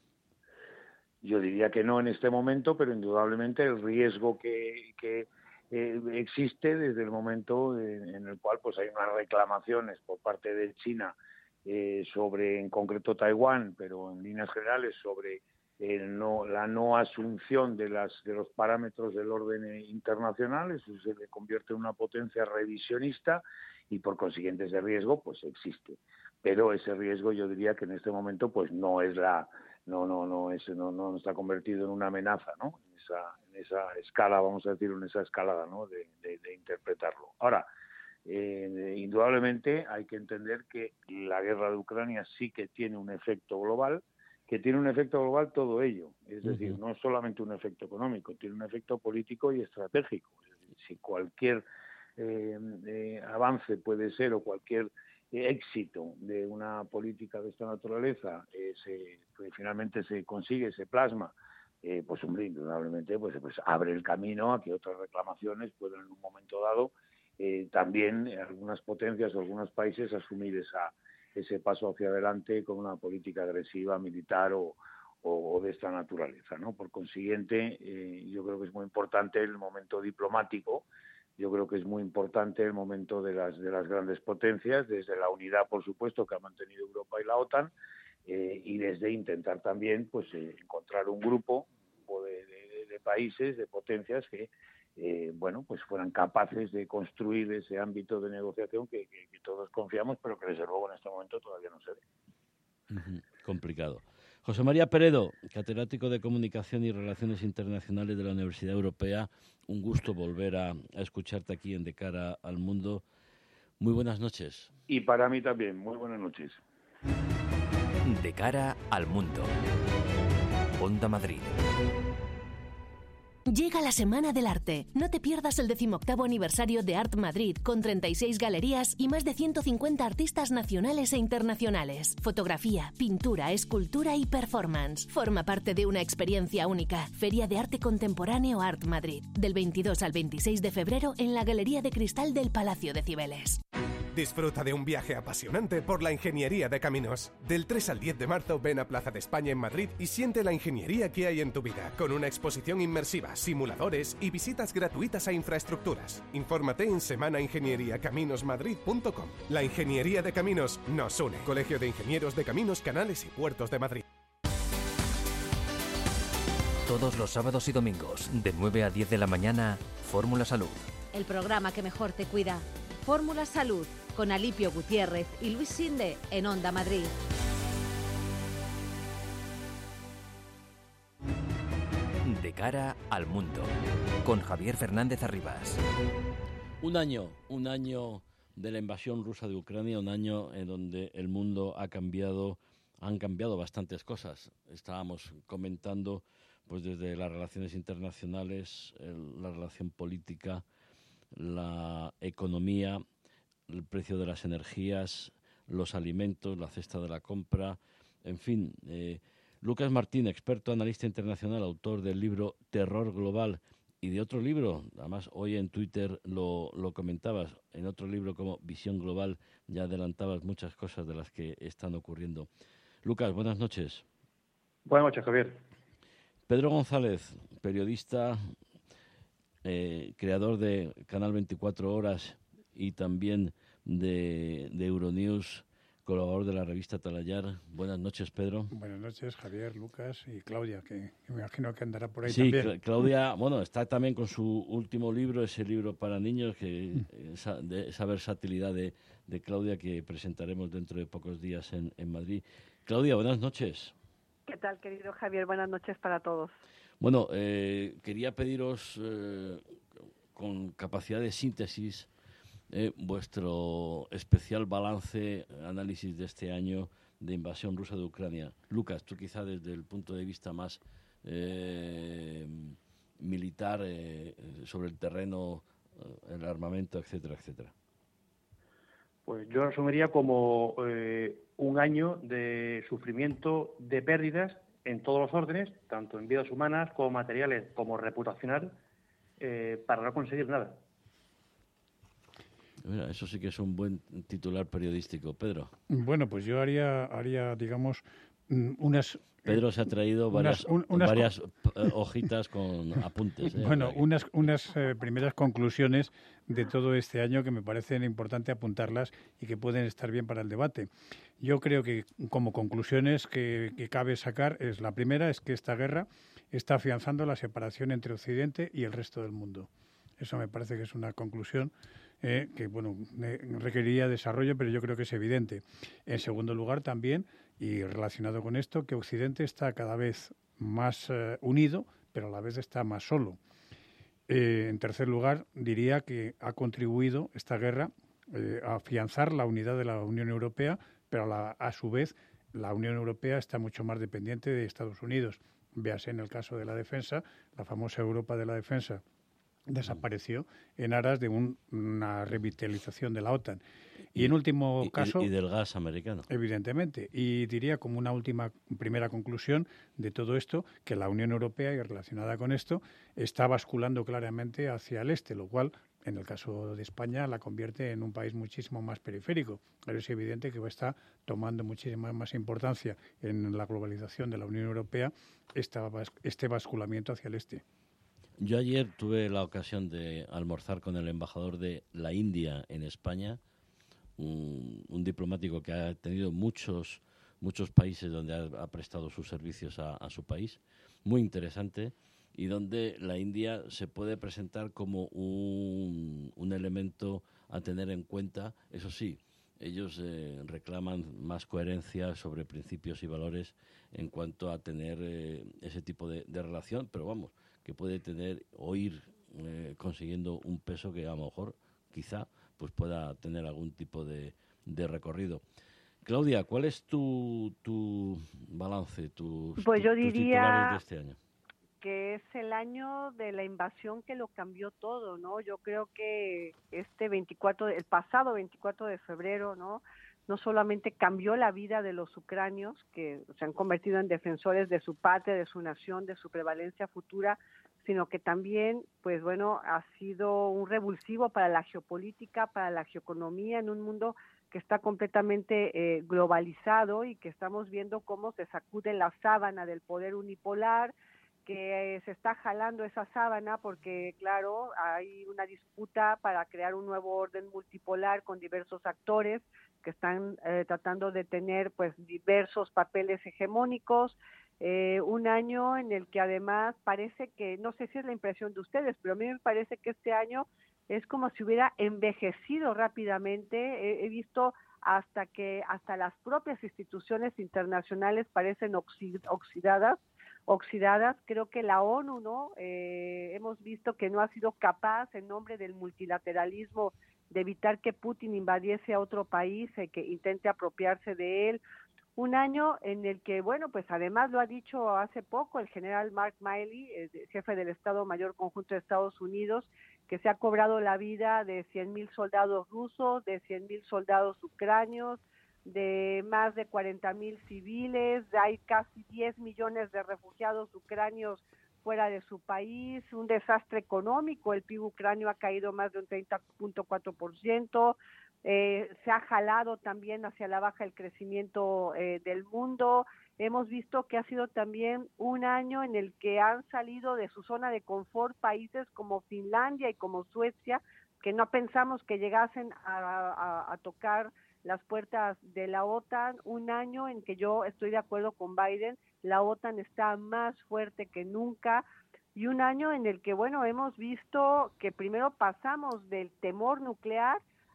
Yo diría que no en este momento, pero indudablemente el riesgo que, que eh, existe desde el momento en, en el cual pues hay unas reclamaciones por parte de China eh, sobre, en concreto, Taiwán, pero en líneas generales sobre el no, la no asunción de, las, de los parámetros del orden internacional. Eso se le convierte en una potencia revisionista y por consiguiente ese riesgo pues existe. Pero ese riesgo yo diría que en este momento pues no es la no no no es no no está convertido en una amenaza, ¿no? En esa en esa escala, vamos a decir, en esa escalada, ¿no?, de, de, de interpretarlo. Ahora, eh, indudablemente hay que entender que la guerra de Ucrania sí que tiene un efecto global, que tiene un efecto global todo ello, es decir, no es solamente un efecto económico, tiene un efecto político y estratégico. Es decir, si cualquier eh, eh, avance puede ser o cualquier éxito de una política de esta naturaleza eh, se, pues, finalmente se consigue, se plasma, eh, pues hombre, indudablemente pues, pues abre el camino a que otras reclamaciones puedan en un momento dado eh, también algunas potencias o algunos países asumir esa, ese paso hacia adelante con una política agresiva, militar o, o, o de esta naturaleza, ¿no? Por consiguiente, eh, yo creo que es muy importante el momento diplomático. Yo creo que es muy importante el momento de las de las grandes potencias, desde la unidad, por supuesto, que ha mantenido Europa y la OTAN, eh, y desde intentar también pues eh, encontrar un grupo de, de, de países, de potencias que eh, bueno pues fueran capaces de construir ese ámbito de negociación que, que, que todos confiamos, pero que desde luego en este momento todavía no se ve. Uh-huh. Complicado. José María Peredo, catedrático de Comunicación y Relaciones Internacionales de la Universidad Europea, un gusto volver a, a escucharte aquí en De Cara al Mundo. Muy buenas noches. Y para mí también, muy buenas noches. De Cara al Mundo. Onda Madrid. Llega la Semana del Arte. No te pierdas el decimoctavo aniversario de Art Madrid, con treinta y seis galerías y más de ciento cincuenta artistas nacionales e internacionales. Fotografía, pintura, escultura y performance. Forma parte de una experiencia única. Feria de Arte Contemporáneo Art Madrid. Del veintidós al veintiséis de febrero en la Galería de Cristal del Palacio de Cibeles. Disfruta de un viaje apasionante por la ingeniería de caminos. Del tres al diez de marzo ven a Plaza de España en Madrid y siente la ingeniería que hay en tu vida, con una exposición inmersiva, simuladores y visitas gratuitas a infraestructuras. Infórmate en semana ingeniería caminos madrid punto com. La ingeniería de caminos nos une. Colegio de Ingenieros de Caminos, Canales y Puertos de Madrid. Todos los sábados y domingos, de nueve a diez de la mañana, Fórmula Salud. El programa que mejor te cuida. Fórmula Salud, con Alipio Gutiérrez y Luis Sinde, en Onda Madrid. De cara al mundo, con Javier Fernández Arribas. Un año, un año de la invasión rusa de Ucrania, un año en donde el mundo ha cambiado, han cambiado bastantes cosas. Estábamos comentando, pues desde las relaciones internacionales, el, la relación política, la economía, el precio de las energías, los alimentos, la cesta de la compra, en fin. Eh, Lucas Martín, experto analista internacional, autor del libro Terror Global y de otro libro, además hoy en Twitter lo, lo comentabas, en otro libro como Visión Global ya adelantabas muchas cosas de las que están ocurriendo. Lucas, buenas noches. Buenas noches, Javier. Pedro González, periodista, Eh, creador de Canal veinticuatro Horas y también de, de Euronews, colaborador de la revista Talayar. Buenas noches, Pedro. Buenas noches, Javier, Lucas y Claudia, que, que me imagino que andará por ahí sí, también. Sí, Claudia, bueno, está también con su último libro, ese libro para niños, que esa, de, esa versatilidad de, de Claudia que presentaremos dentro de pocos días en, en Madrid. Claudia, buenas noches. ¿Qué tal, querido Javier? Buenas noches para todos. Bueno, eh, quería pediros, eh, con capacidad de síntesis, eh, vuestro especial balance, análisis de este año de invasión rusa de Ucrania. Lucas, tú quizá desde el punto de vista más eh, militar, eh, sobre el terreno, eh, el armamento, etcétera, etcétera. Pues yo resumiría como eh, un año de sufrimiento, de pérdidas, en todos los órdenes, tanto en vidas humanas como materiales, como reputacional, eh, para no conseguir nada. Mira, eso sí que es un buen titular periodístico. Pedro. Bueno, pues yo haría, haría digamos, unas... Pedro se ha traído varias, unas, un, unas varias uh, hojitas con apuntes. ¿eh? Bueno, unas, unas eh, primeras conclusiones de todo este año que me parecen importante apuntarlas y que pueden estar bien para el debate. Yo creo que como conclusiones que, que cabe sacar es la primera, es que esta guerra está afianzando la separación entre Occidente y el resto del mundo. Eso me parece que es una conclusión eh, que, bueno, requeriría desarrollo, pero yo creo que es evidente. En segundo lugar, también, y relacionado con esto, que Occidente está cada vez más eh, unido, pero a la vez está más solo. Eh, en tercer lugar, diría que ha contribuido esta guerra eh, a afianzar la unidad de la Unión Europea, pero a, la, a su vez la Unión Europea está mucho más dependiente de Estados Unidos. Véase en el caso de la defensa, la famosa Europa de la defensa desapareció en aras de un, una revitalización de la OTAN. Y, y en último y, caso... Y del gas americano. Evidentemente. Y diría como una última, primera conclusión de todo esto, que la Unión Europea, y relacionada con esto, está basculando claramente hacia el este, lo cual, en el caso de España, la convierte en un país muchísimo más periférico. Pero es evidente que está tomando muchísima más importancia en la globalización de la Unión Europea esta, este basculamiento hacia el este. Yo ayer tuve la ocasión de almorzar con el embajador de la India en España, un, un diplomático que ha tenido muchos muchos países donde ha, ha prestado sus servicios a, a su país, muy interesante, y donde la India se puede presentar como un, un elemento a tener en cuenta. Eso sí, ellos eh, reclaman más coherencia sobre principios y valores en cuanto a tener eh, ese tipo de, de relación, pero vamos, que puede tener o ir eh, consiguiendo un peso que a lo mejor, quizá, pues pueda tener algún tipo de, de recorrido. Claudia, ¿cuál es tu, tu balance, tus, pues yo tus diría titulares de este año? Que es el año de la invasión que lo cambió todo, ¿no? Yo creo que este veinticuatro, el pasado veinticuatro de febrero, ¿no? No solamente cambió la vida de los ucranios, que se han convertido en defensores de su patria, de su nación, de su prevalencia futura, sino que también, pues bueno, ha sido un revulsivo para la geopolítica, para la geoeconomía en un mundo que está completamente eh, globalizado y que estamos viendo cómo se sacude la sábana del poder unipolar, que eh, se está jalando esa sábana porque, claro, hay una disputa para crear un nuevo orden multipolar con diversos actores que están eh, tratando de tener pues diversos papeles hegemónicos. Eh, un año en el que además parece que, no sé si es la impresión de ustedes, pero a mí me parece que este año es como si hubiera envejecido rápidamente. He, he visto hasta que hasta las propias instituciones internacionales parecen oxid, oxidadas, oxidadas. Creo que la ONU, ¿no? Eh, hemos visto que no ha sido capaz, en nombre del multilateralismo, de evitar que Putin invadiese a otro país, eh, que intente apropiarse de él. Un año en el que, bueno, pues además lo ha dicho hace poco el general Mark Milley, eh, jefe del Estado Mayor Conjunto de Estados Unidos, que se ha cobrado la vida de cien mil soldados rusos, de cien mil soldados ucranios, de más de cuarenta mil civiles, hay casi diez millones de refugiados ucranios fuera de su país, un desastre económico, el P I B ucranio ha caído más de un treinta punto cuatro por ciento, eh, se ha jalado también hacia la baja el crecimiento eh, del mundo. Hemos visto que ha sido también un año en el que han salido de su zona de confort países como Finlandia y como Suecia, que no pensamos que llegasen a, a, a tocar las puertas de la OTAN. Un año en que yo estoy de acuerdo con Biden, la OTAN está más fuerte que nunca, y un año en el que, bueno, hemos visto que primero pasamos del temor nuclear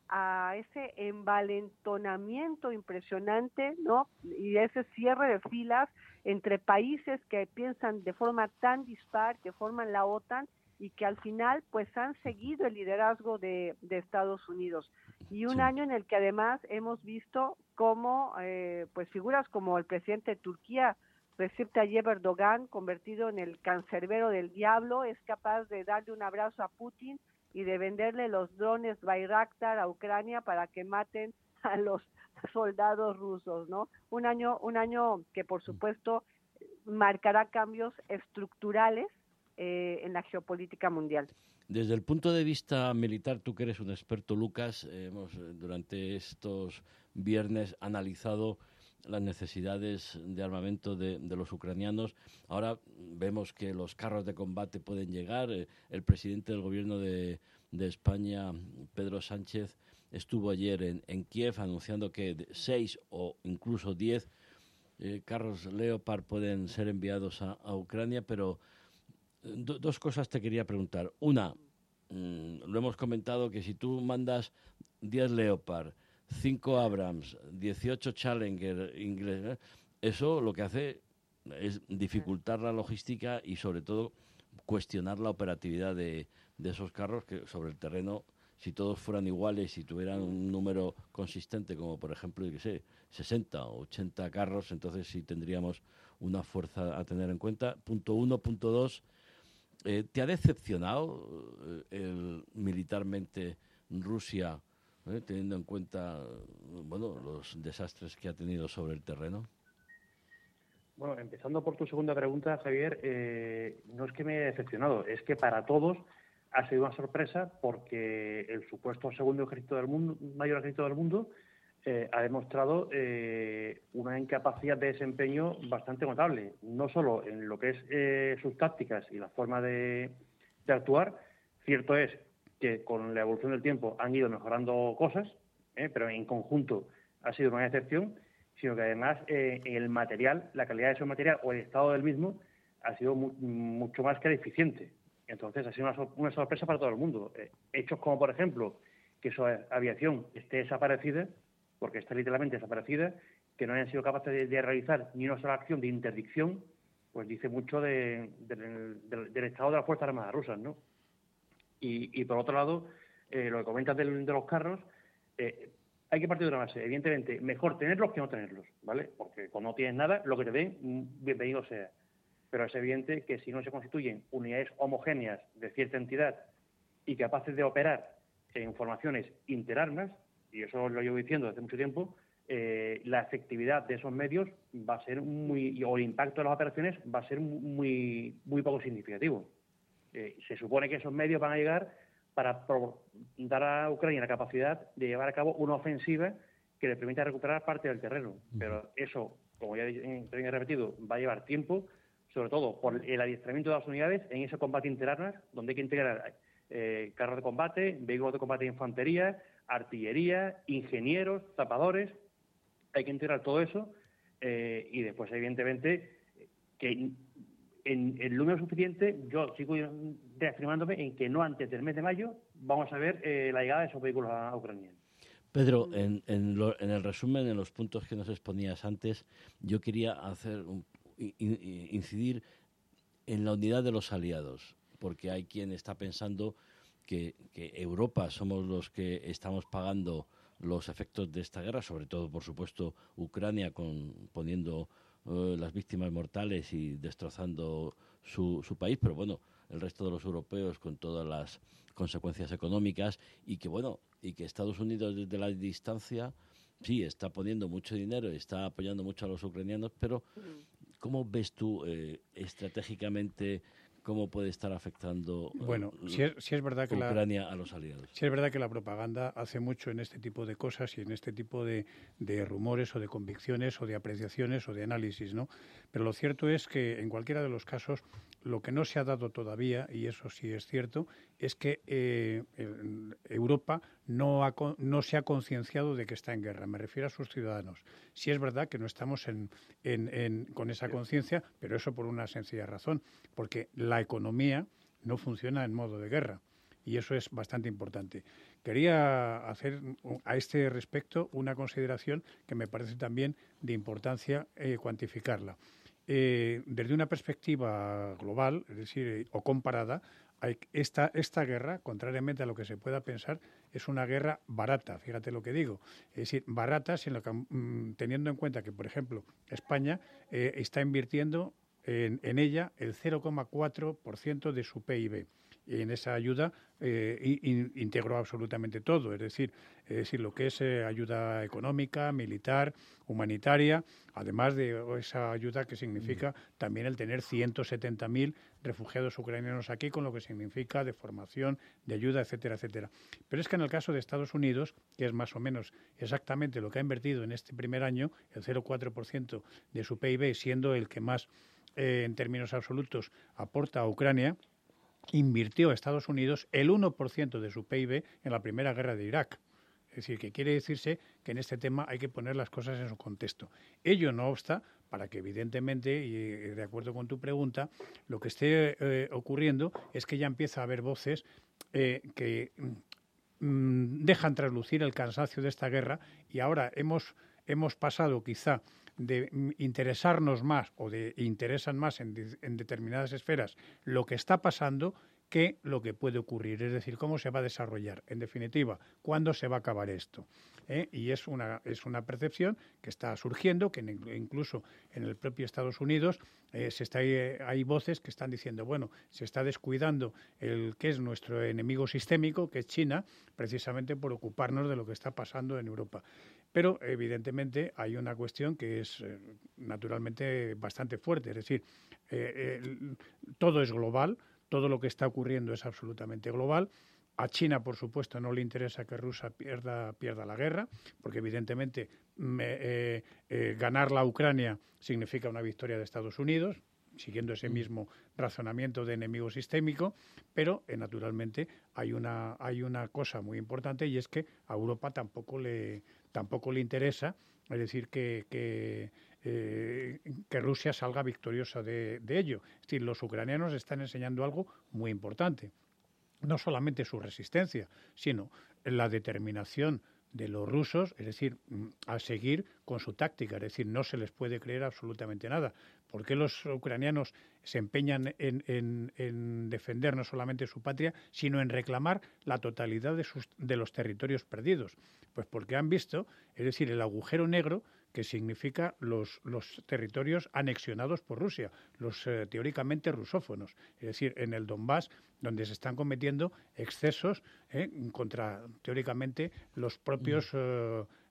a ese envalentonamiento impresionante, ¿no? Y ese cierre de filas entre países que piensan de forma tan dispar, que forman la OTAN, y que al final pues han seguido el liderazgo de, de Estados Unidos. Y un sí. año en el que además hemos visto cómo eh, pues figuras como el presidente de Turquía, Recep Tayyip Erdogan, convertido en el cancerbero del diablo, es capaz de darle un abrazo a Putin y de venderle los drones Bayraktar a Ucrania para que maten a los soldados rusos, ¿no? Un año, un año que por supuesto marcará cambios estructurales eh, en la geopolítica mundial. Desde el punto de vista militar, tú que eres un experto, Lucas, eh, hemos durante estos viernes analizado las necesidades de armamento de, de los ucranianos. Ahora vemos que los carros de combate pueden llegar. Eh, el presidente del gobierno de, de España, Pedro Sánchez, estuvo ayer en, en Kiev anunciando que seis o incluso diez eh, carros Leopard pueden ser enviados a, a Ucrania, pero do, dos cosas te quería preguntar. Una, mmm, lo hemos comentado, que si tú mandas diez Leopard, cinco Abrams, dieciocho Challenger inglés, eso lo que hace es dificultar la logística y sobre todo cuestionar la operatividad de, de esos carros, que sobre el terreno, si todos fueran iguales y tuvieran un número consistente, como por ejemplo, yo qué sé, sesenta o ochenta carros, entonces sí tendríamos una fuerza a tener en cuenta. Punto uno. Punto dos, eh, ¿te ha decepcionado eh, el, militarmente Rusia, Eh, teniendo en cuenta bueno, los desastres que ha tenido sobre el terreno? Bueno, empezando por tu segunda pregunta, Javier, eh, no es que me haya decepcionado, es que para todos ha sido una sorpresa, porque el supuesto segundo ejército del mundo, mayor ejército del mundo, eh, ha demostrado eh, una incapacidad de desempeño bastante notable, no solo en lo que es eh, sus tácticas y la forma de, de actuar. Cierto es que con la evolución del tiempo han ido mejorando cosas, ¿eh? pero en conjunto ha sido una excepción, sino que además eh, el material, la calidad de ese material o el estado del mismo ha sido mu mucho más que deficiente. Entonces ha sido una, una sorpresa para todo el mundo. Eh, hechos como, por ejemplo, que su aviación esté desaparecida, porque está literalmente desaparecida, que no hayan sido capaces de, de realizar ni una sola acción de interdicción, pues dice mucho de, de, de, del estado de las Fuerzas Armadas rusas, ¿no? Y, y por otro lado, eh, lo que comentas de, de los carros, eh, hay que partir de una base. Evidentemente, mejor tenerlos que no tenerlos, ¿vale? Porque cuando no tienes nada, lo que te den, bienvenido sea. Pero es evidente que si no se constituyen unidades homogéneas de cierta entidad y capaces de operar en formaciones interarmas, y eso lo llevo diciendo desde mucho tiempo, eh, la efectividad de esos medios va a ser muy, o el impacto de las operaciones va a ser muy, muy poco significativo. Eh, se supone que esos medios van a llegar para pro- dar a Ucrania la capacidad de llevar a cabo una ofensiva que le permita recuperar parte del terreno. Pero eso, como ya he he repetido, va a llevar tiempo, sobre todo por el adiestramiento de las unidades en ese combate interarmas, donde hay que integrar eh, carros de combate, vehículos de combate de infantería, artillería, ingenieros, zapadores. Hay que integrar todo eso eh, y después, evidentemente, que en, en el número suficiente, yo sigo reafirmándome en que no antes del mes de mayo vamos a ver eh, la llegada de esos vehículos a, a Ucrania. Pedro, en, en, lo, en el resumen, en los puntos que nos exponías antes, yo quería hacer un, in, incidir en la unidad de los aliados, porque hay quien está pensando que, que Europa somos los que estamos pagando los efectos de esta guerra, sobre todo, por supuesto, Ucrania con, poniendo uh, las víctimas mortales y destrozando su, su país, pero bueno, el resto de los europeos con todas las consecuencias económicas y que, bueno, y que Estados Unidos desde la distancia sí está poniendo mucho dinero y está apoyando mucho a los ucranianos, pero ¿cómo ves tú eh, estratégicamente cómo puede estar afectando bueno, uh, si es, si es verdad que Ucrania la, a los aliados? Si es verdad que la propaganda hace mucho en este tipo de cosas y en este tipo de, de rumores o de convicciones o de apreciaciones o de análisis, ¿no? Pero lo cierto es que en cualquiera de los casos lo que no se ha dado todavía, y eso sí es cierto, es que eh, Europa no, ha, no se ha concienciado de que está en guerra. Me refiero a sus ciudadanos. Sí es verdad que no estamos en, en, en, con esa conciencia, pero eso por una sencilla razón, porque la economía no funciona en modo de guerra. Y eso es bastante importante. Quería hacer a este respecto una consideración que me parece también de importancia eh, cuantificarla. Eh, desde una perspectiva global, es decir, eh, o comparada, hay, esta, esta guerra, contrariamente a lo que se pueda pensar, es una guerra barata, fíjate lo que digo. Es decir, barata sino que, mm, teniendo en cuenta que, por ejemplo, España eh, está invirtiendo en, en ella el cero coma cuatro por ciento de su P I B. Y en esa ayuda eh, in, integró absolutamente todo, es decir, es decir lo que es eh, ayuda económica, militar, humanitaria, además de esa ayuda que significa también el tener ciento setenta mil refugiados ucranianos aquí, con lo que significa de formación, de ayuda, etcétera, etcétera. Pero es que en el caso de Estados Unidos, que es más o menos exactamente lo que ha invertido en este primer año, el cero coma cuatro por ciento de su P I B, siendo el que más, eh, en términos absolutos, aporta a Ucrania, invirtió a Estados Unidos el uno por ciento de su P I B en la primera guerra de Irak. Es decir, que quiere decirse que en este tema hay que poner las cosas en su contexto. Ello no obsta para que, evidentemente, y de acuerdo con tu pregunta, lo que esté eh, ocurriendo es que ya empieza a haber voces eh, que mm, dejan traslucir el cansancio de esta guerra y ahora hemos, hemos pasado quizá de interesarnos más o de interesan más en, de, en determinadas esferas lo que está pasando que lo que puede ocurrir, es decir, cómo se va a desarrollar. En definitiva, ¿cuándo se va a acabar esto? ¿Eh? Y es una, es una percepción que está surgiendo, que incluso en el propio Estados Unidos eh, se está, eh, hay voces que están diciendo, bueno, se está descuidando el que es nuestro enemigo sistémico, que es China, precisamente por ocuparnos de lo que está pasando en Europa. Pero, evidentemente, hay una cuestión que es, eh, naturalmente, bastante fuerte. Es decir, eh, eh, todo es global, todo lo que está ocurriendo es absolutamente global. A China, por supuesto, no le interesa que Rusia pierda, pierda la guerra, porque, evidentemente, me, eh, eh, ganar la Ucrania significa una victoria de Estados Unidos, siguiendo ese mismo razonamiento de enemigo sistémico, pero eh, naturalmente hay una, hay una cosa muy importante y es que a Europa tampoco le, tampoco le interesa, es decir, que, que, eh, que Rusia salga victoriosa de, de ello. Es decir, los ucranianos están enseñando algo muy importante, no solamente su resistencia, sino la determinación de los rusos, es decir, a seguir con su táctica, es decir, no se les puede creer absolutamente nada. ¿Por qué los ucranianos se empeñan en, en, en defender no solamente su patria, sino en reclamar la totalidad de, sus, de los territorios perdidos? Pues porque han visto, es decir, el agujero negro que significa los, los territorios anexionados por Rusia, los eh, teóricamente rusófonos, es decir, en el Donbass, donde se están cometiendo excesos eh, contra, teóricamente, los propios eh,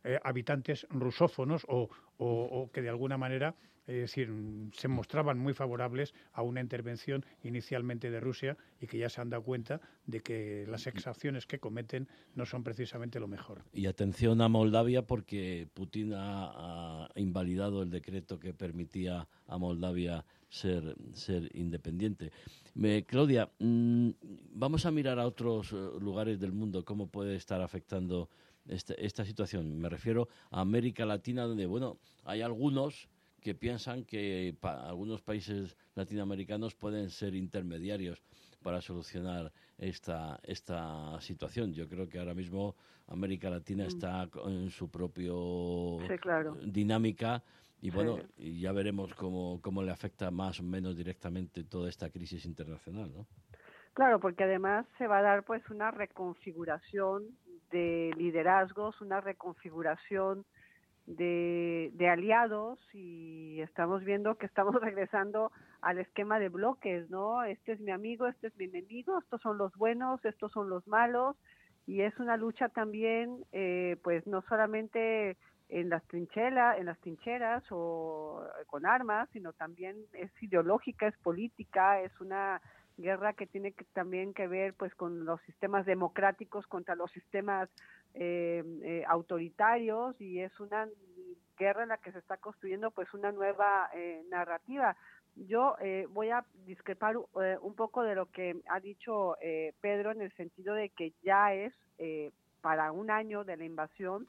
eh, habitantes rusófonos o, o, o que de alguna manera es decir, se mostraban muy favorables a una intervención inicialmente de Rusia y que ya se han dado cuenta de que las exacciones que cometen no son precisamente lo mejor. Y atención a Moldavia, porque Putin ha, ha invalidado el decreto que permitía a Moldavia ser, ser independiente. Me, Claudia, mmm, vamos a mirar a otros lugares del mundo cómo puede estar afectando este, esta situación. Me refiero a América Latina, donde, bueno, hay algunos que piensan que pa- algunos países latinoamericanos pueden ser intermediarios para solucionar esta esta situación. Yo creo que ahora mismo América Latina mm. está en su propio sí, claro. dinámica y bueno, sí. y ya veremos cómo, cómo le afecta más o menos directamente toda esta crisis internacional, ¿no? Claro, porque además se va a dar pues una reconfiguración de liderazgos, una reconfiguración De, de aliados y estamos viendo que estamos regresando al esquema de bloques, ¿no? Este es mi amigo, este es mi enemigo, estos son los buenos, estos son los malos y es una lucha también, eh, pues no solamente en las trincheras, en las trincheras o con armas, sino también es ideológica, es política, es una guerra que tiene que, también que ver pues con los sistemas democráticos contra los sistemas eh, eh, autoritarios y es una guerra en la que se está construyendo pues una nueva eh, narrativa. Yo eh, voy a discrepar eh, un poco de lo que ha dicho eh, Pedro en el sentido de que ya es eh, para un año de la invasión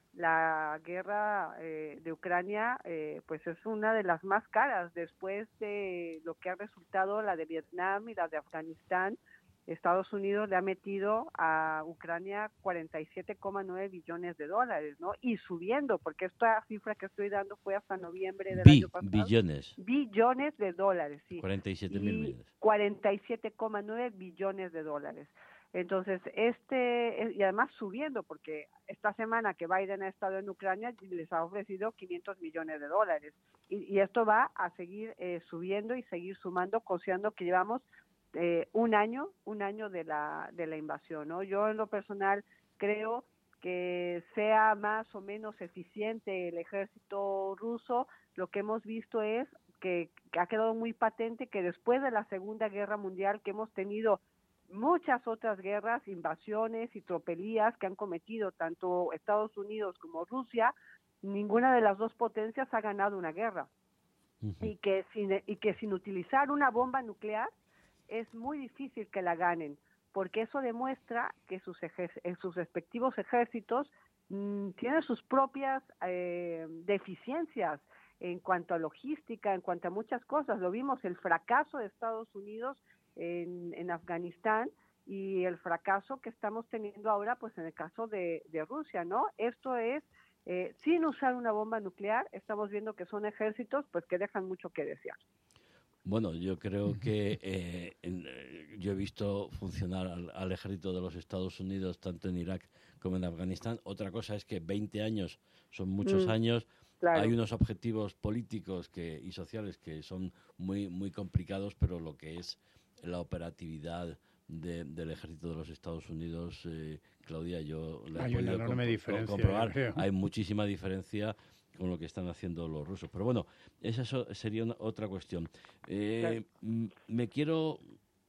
la guerra eh, de Ucrania eh, pues es una de las más caras después de lo que ha resultado la de Vietnam y la de Afganistán. Estados Unidos le ha metido a Ucrania cuarenta y siete coma nueve billones de dólares, ¿no? Y subiendo, porque esta cifra que estoy dando fue hasta noviembre del Bi- año pasado. Billones. Billones de dólares, sí. cuarenta y siete mil millones. cuarenta y siete coma nueve billones de dólares. Entonces, este, y además subiendo, porque esta semana que Biden ha estado en Ucrania, les ha ofrecido quinientos millones de dólares. Y, y esto va a seguir eh, subiendo y seguir sumando, considerando que llevamos eh, un año, un año de la, de la invasión, ¿no? Yo en lo personal creo que sea más o menos eficiente el ejército ruso. Lo que hemos visto es que, que ha quedado muy patente que después de la Segunda Guerra Mundial, que hemos tenido muchas otras guerras, invasiones y tropelías que han cometido tanto Estados Unidos como Rusia, ninguna de las dos potencias ha ganado una guerra. Uh-huh. Y que sin, y que sin utilizar una bomba nuclear es muy difícil que la ganen, porque eso demuestra que sus, ejer- sus respectivos ejércitos mmm, tienen sus propias eh, deficiencias en cuanto a logística, en cuanto a muchas cosas. Lo vimos, el fracaso de Estados Unidos En, en Afganistán y el fracaso que estamos teniendo ahora pues en el caso de, de Rusia, ¿no? Esto es, eh, sin usar una bomba nuclear, estamos viendo que son ejércitos pues que dejan mucho que desear. Bueno, yo creo que eh, en, eh, yo he visto funcionar al, al ejército de los Estados Unidos tanto en Irak como en Afganistán. Otra cosa es que veinte años son muchos mm, años. Claro. Hay unos objetivos políticos que, y sociales que son muy, muy complicados, pero lo que es la operatividad de, del ejército de los Estados Unidos, eh, Claudia, yo le he podido comp- comprobar, creo. Hay muchísima diferencia con lo que están haciendo los rusos. Pero bueno, esa so- sería una, otra cuestión. Eh, claro. m- me quiero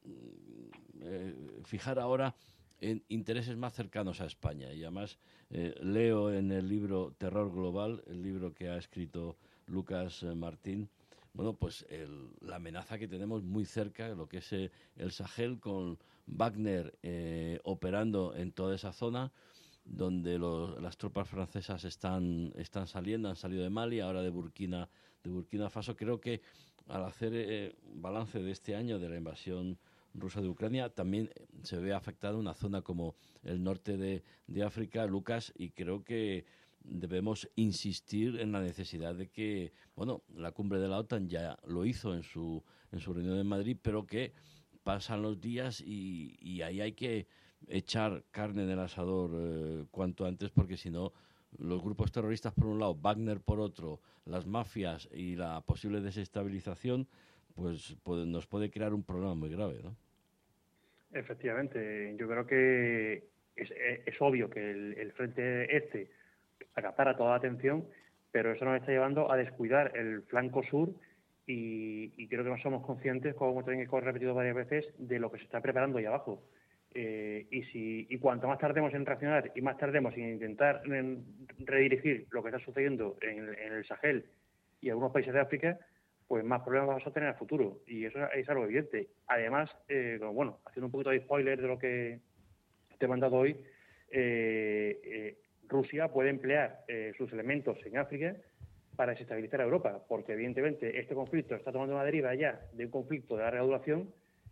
eh, fijar ahora en intereses más cercanos a España y además eh, leo en el libro Terror Global, el libro que ha escrito Lucas eh, Martín, bueno, pues el, la amenaza que tenemos muy cerca, lo que es eh, el Sahel, con Wagner eh, operando en toda esa zona, donde los, las tropas francesas están, están saliendo, han salido de Mali, ahora de Burkina, de Burkina Faso. Creo que al hacer eh, balance de este año de la invasión rusa de Ucrania, también se ve afectada una zona como el norte de, de África, Lucas, y creo que debemos insistir en la necesidad de que, bueno, la cumbre de la OTAN ya lo hizo en su en su reunión en Madrid, pero que pasan los días y, y ahí hay que echar carne en el asador eh, cuanto antes, porque si no, los grupos terroristas por un lado, Wagner por otro, las mafias y la posible desestabilización, pues puede, nos puede crear un problema muy grave, ¿no? Efectivamente, yo creo que es, es obvio que el, el frente este acapara toda la atención, pero eso nos está llevando a descuidar el flanco sur y, y creo que no somos conscientes, como también he repetido varias veces, de lo que se está preparando ahí abajo. Eh, y, si, y cuanto más tardemos en reaccionar y más tardemos en intentar en redirigir lo que está sucediendo en, en el Sahel y algunos países de África, pues más problemas vamos a tener en el futuro. Y eso es algo evidente. Además, eh, como, bueno, haciendo un poquito de spoiler de lo que te he mandado hoy, eh, eh, Rusia puede emplear eh, sus elementos en África para desestabilizar a Europa, porque evidentemente este conflicto está tomando una deriva ya de un conflicto de larga duración,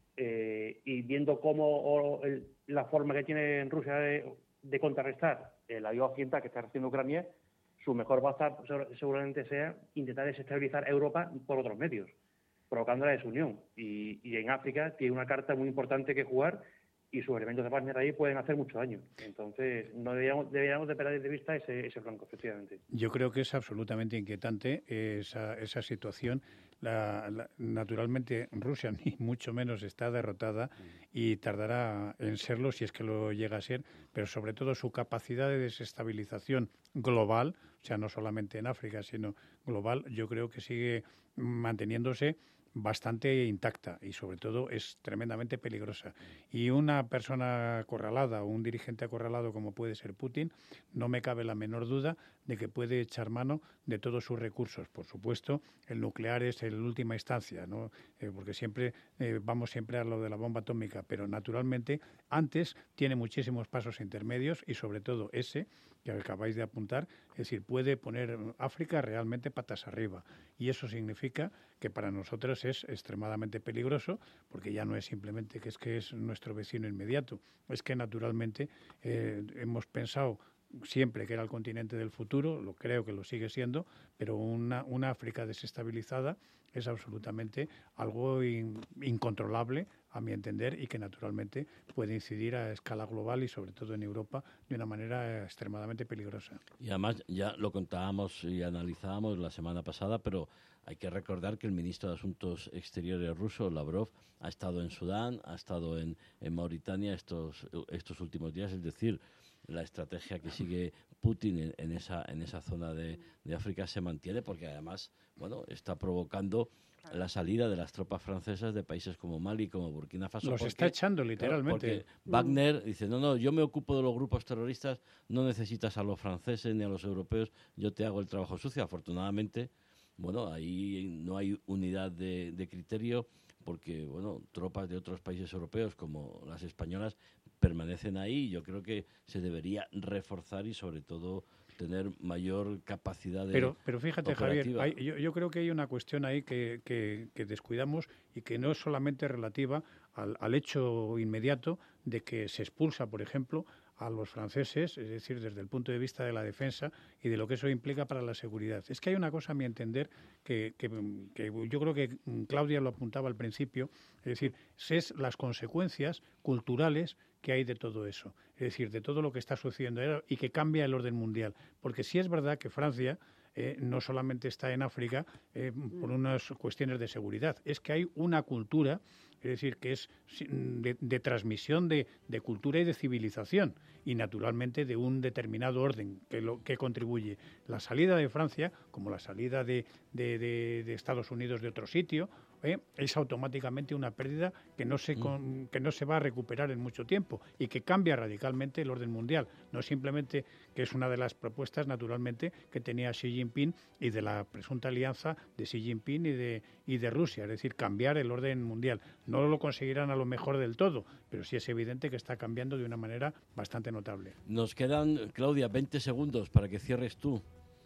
eh, y viendo cómo o el, la forma que tiene en Rusia de, de contrarrestar eh, la ayuda occidental que está recibiendo Ucrania, su mejor baza seguramente sea intentar desestabilizar a Europa por otros medios, provocando la desunión. Y, y en África tiene una carta muy importante que jugar y sus elementos de partner ahí pueden hacer mucho daño. Entonces, no deberíamos, deberíamos de perder de vista ese, ese flanco, efectivamente. Yo creo que es absolutamente inquietante esa, esa situación. La, la, naturalmente, Rusia ni mucho menos está derrotada y tardará en serlo si es que lo llega a ser, pero sobre todo su capacidad de desestabilización global, o sea, no solamente en África, sino global, yo creo que sigue manteniéndose bastante intacta y sobre todo es tremendamente peligrosa. Y una persona acorralada o un dirigente acorralado como puede ser Putin, no me cabe la menor duda de que puede echar mano de todos sus recursos. Por supuesto, el nuclear es en última instancia, ¿no? Eh, porque siempre eh, vamos siempre a lo de la bomba atómica, pero naturalmente antes tiene muchísimos pasos intermedios y sobre todo ese que acabáis de apuntar, es decir, puede poner África realmente patas arriba. Y eso significa que para nosotros es extremadamente peligroso, porque ya no es simplemente que es que es nuestro vecino inmediato, es que naturalmente eh, hemos pensado siempre que era el continente del futuro, lo creo que lo sigue siendo, pero una, una África desestabilizada es absolutamente algo in, incontrolable, a mi entender, y que naturalmente puede incidir a escala global y sobre todo en Europa de una manera extremadamente peligrosa. Y además ya lo contábamos y analizábamos la semana pasada, pero hay que recordar que el ministro de Asuntos Exteriores ruso, Lavrov, ha estado en Sudán, ha estado en, en Mauritania estos, estos últimos días, es decir, la estrategia que sigue Putin en, en esa en esa zona de, de África se mantiene, porque además, bueno, está provocando la salida de las tropas francesas de países como Mali, como Burkina Faso. Los porque, está echando literalmente. Porque Wagner dice, no, no, yo me ocupo de los grupos terroristas, no necesitas a los franceses ni a los europeos, yo te hago el trabajo sucio. Afortunadamente, bueno, ahí no hay unidad de, de criterio, porque, bueno, tropas de otros países europeos como las españolas permanecen ahí. Yo creo que se debería reforzar y sobre todo tener mayor capacidad de Pero, pero fíjate, operativa. Javier, hay, yo, yo creo que hay una cuestión ahí que, que, que descuidamos y que no es solamente relativa al, al hecho inmediato de que se expulsa, por ejemplo, a los franceses, es decir, desde el punto de vista de la defensa y de lo que eso implica para la seguridad. Es que hay una cosa, a mi entender, que, que, que yo creo que Claudia lo apuntaba al principio, es decir, es las consecuencias culturales que hay de todo eso, es decir, de todo lo que está sucediendo y que cambia el orden mundial. Porque sí es verdad que Francia eh, no solamente está en África eh, por unas cuestiones de seguridad, es que hay una cultura, es decir, que es de, de transmisión de, de cultura y de civilización y naturalmente de un determinado orden que, lo, que contribuye. La salida de Francia, como la salida de, de, de, de Estados Unidos de otro sitio, ¿eh? es automáticamente una pérdida que no se con, que no se va a recuperar en mucho tiempo y que cambia radicalmente el orden mundial. No simplemente, que es una de las propuestas naturalmente que tenía Xi Jinping y de la presunta alianza de Xi Jinping y de y de Rusia, es decir, cambiar el orden mundial. No lo conseguirán a lo mejor del todo, pero sí es evidente que está cambiando de una manera bastante notable. Nos quedan, Claudia, veinte segundos para que cierres tú.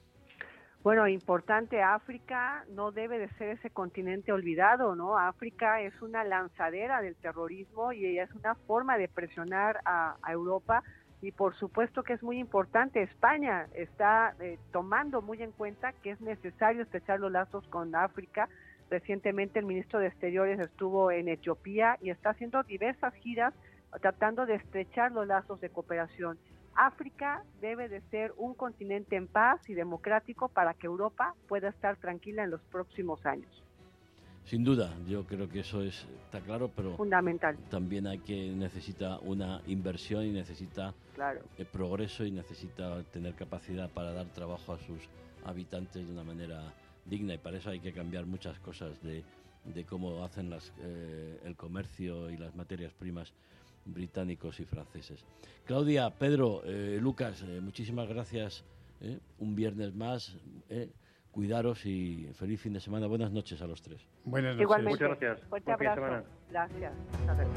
Bueno, importante, África no debe de ser ese continente olvidado, ¿no? África es una lanzadera del terrorismo y es una forma de presionar a, a Europa y por supuesto que es muy importante. España está eh, tomando muy en cuenta que es necesario estrechar los lazos con África. Recientemente el ministro de Exteriores estuvo en Etiopía y está haciendo diversas giras tratando de estrechar los lazos de cooperación. África debe de ser un continente en paz y democrático para que Europa pueda estar tranquila en los próximos años. Sin duda, yo creo que eso es, está claro, pero fundamental. También hay que necesita una inversión y necesita claro. el progreso y necesita tener capacidad para dar trabajo a sus habitantes de una manera digna, y para eso hay que cambiar muchas cosas de, de cómo hacen las, eh, el comercio y las materias primas británicos y franceses. Claudia, Pedro, eh, Lucas, eh, muchísimas gracias. Eh, un viernes más. Eh, Cuidaros y feliz fin de semana. Buenas noches a los tres. Buenas noches. Igualmente. Muchas gracias. Fuerte abrazo. Gracias. Hasta luego.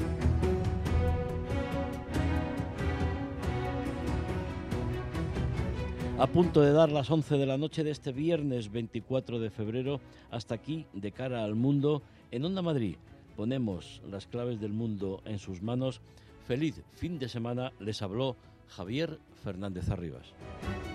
A punto de dar las once de la noche de este viernes veinticuatro de febrero, hasta aquí, de cara al mundo, en Onda Madrid. Ponemos las claves del mundo en sus manos. Feliz fin de semana. Les habló Javier Fernández Arribas.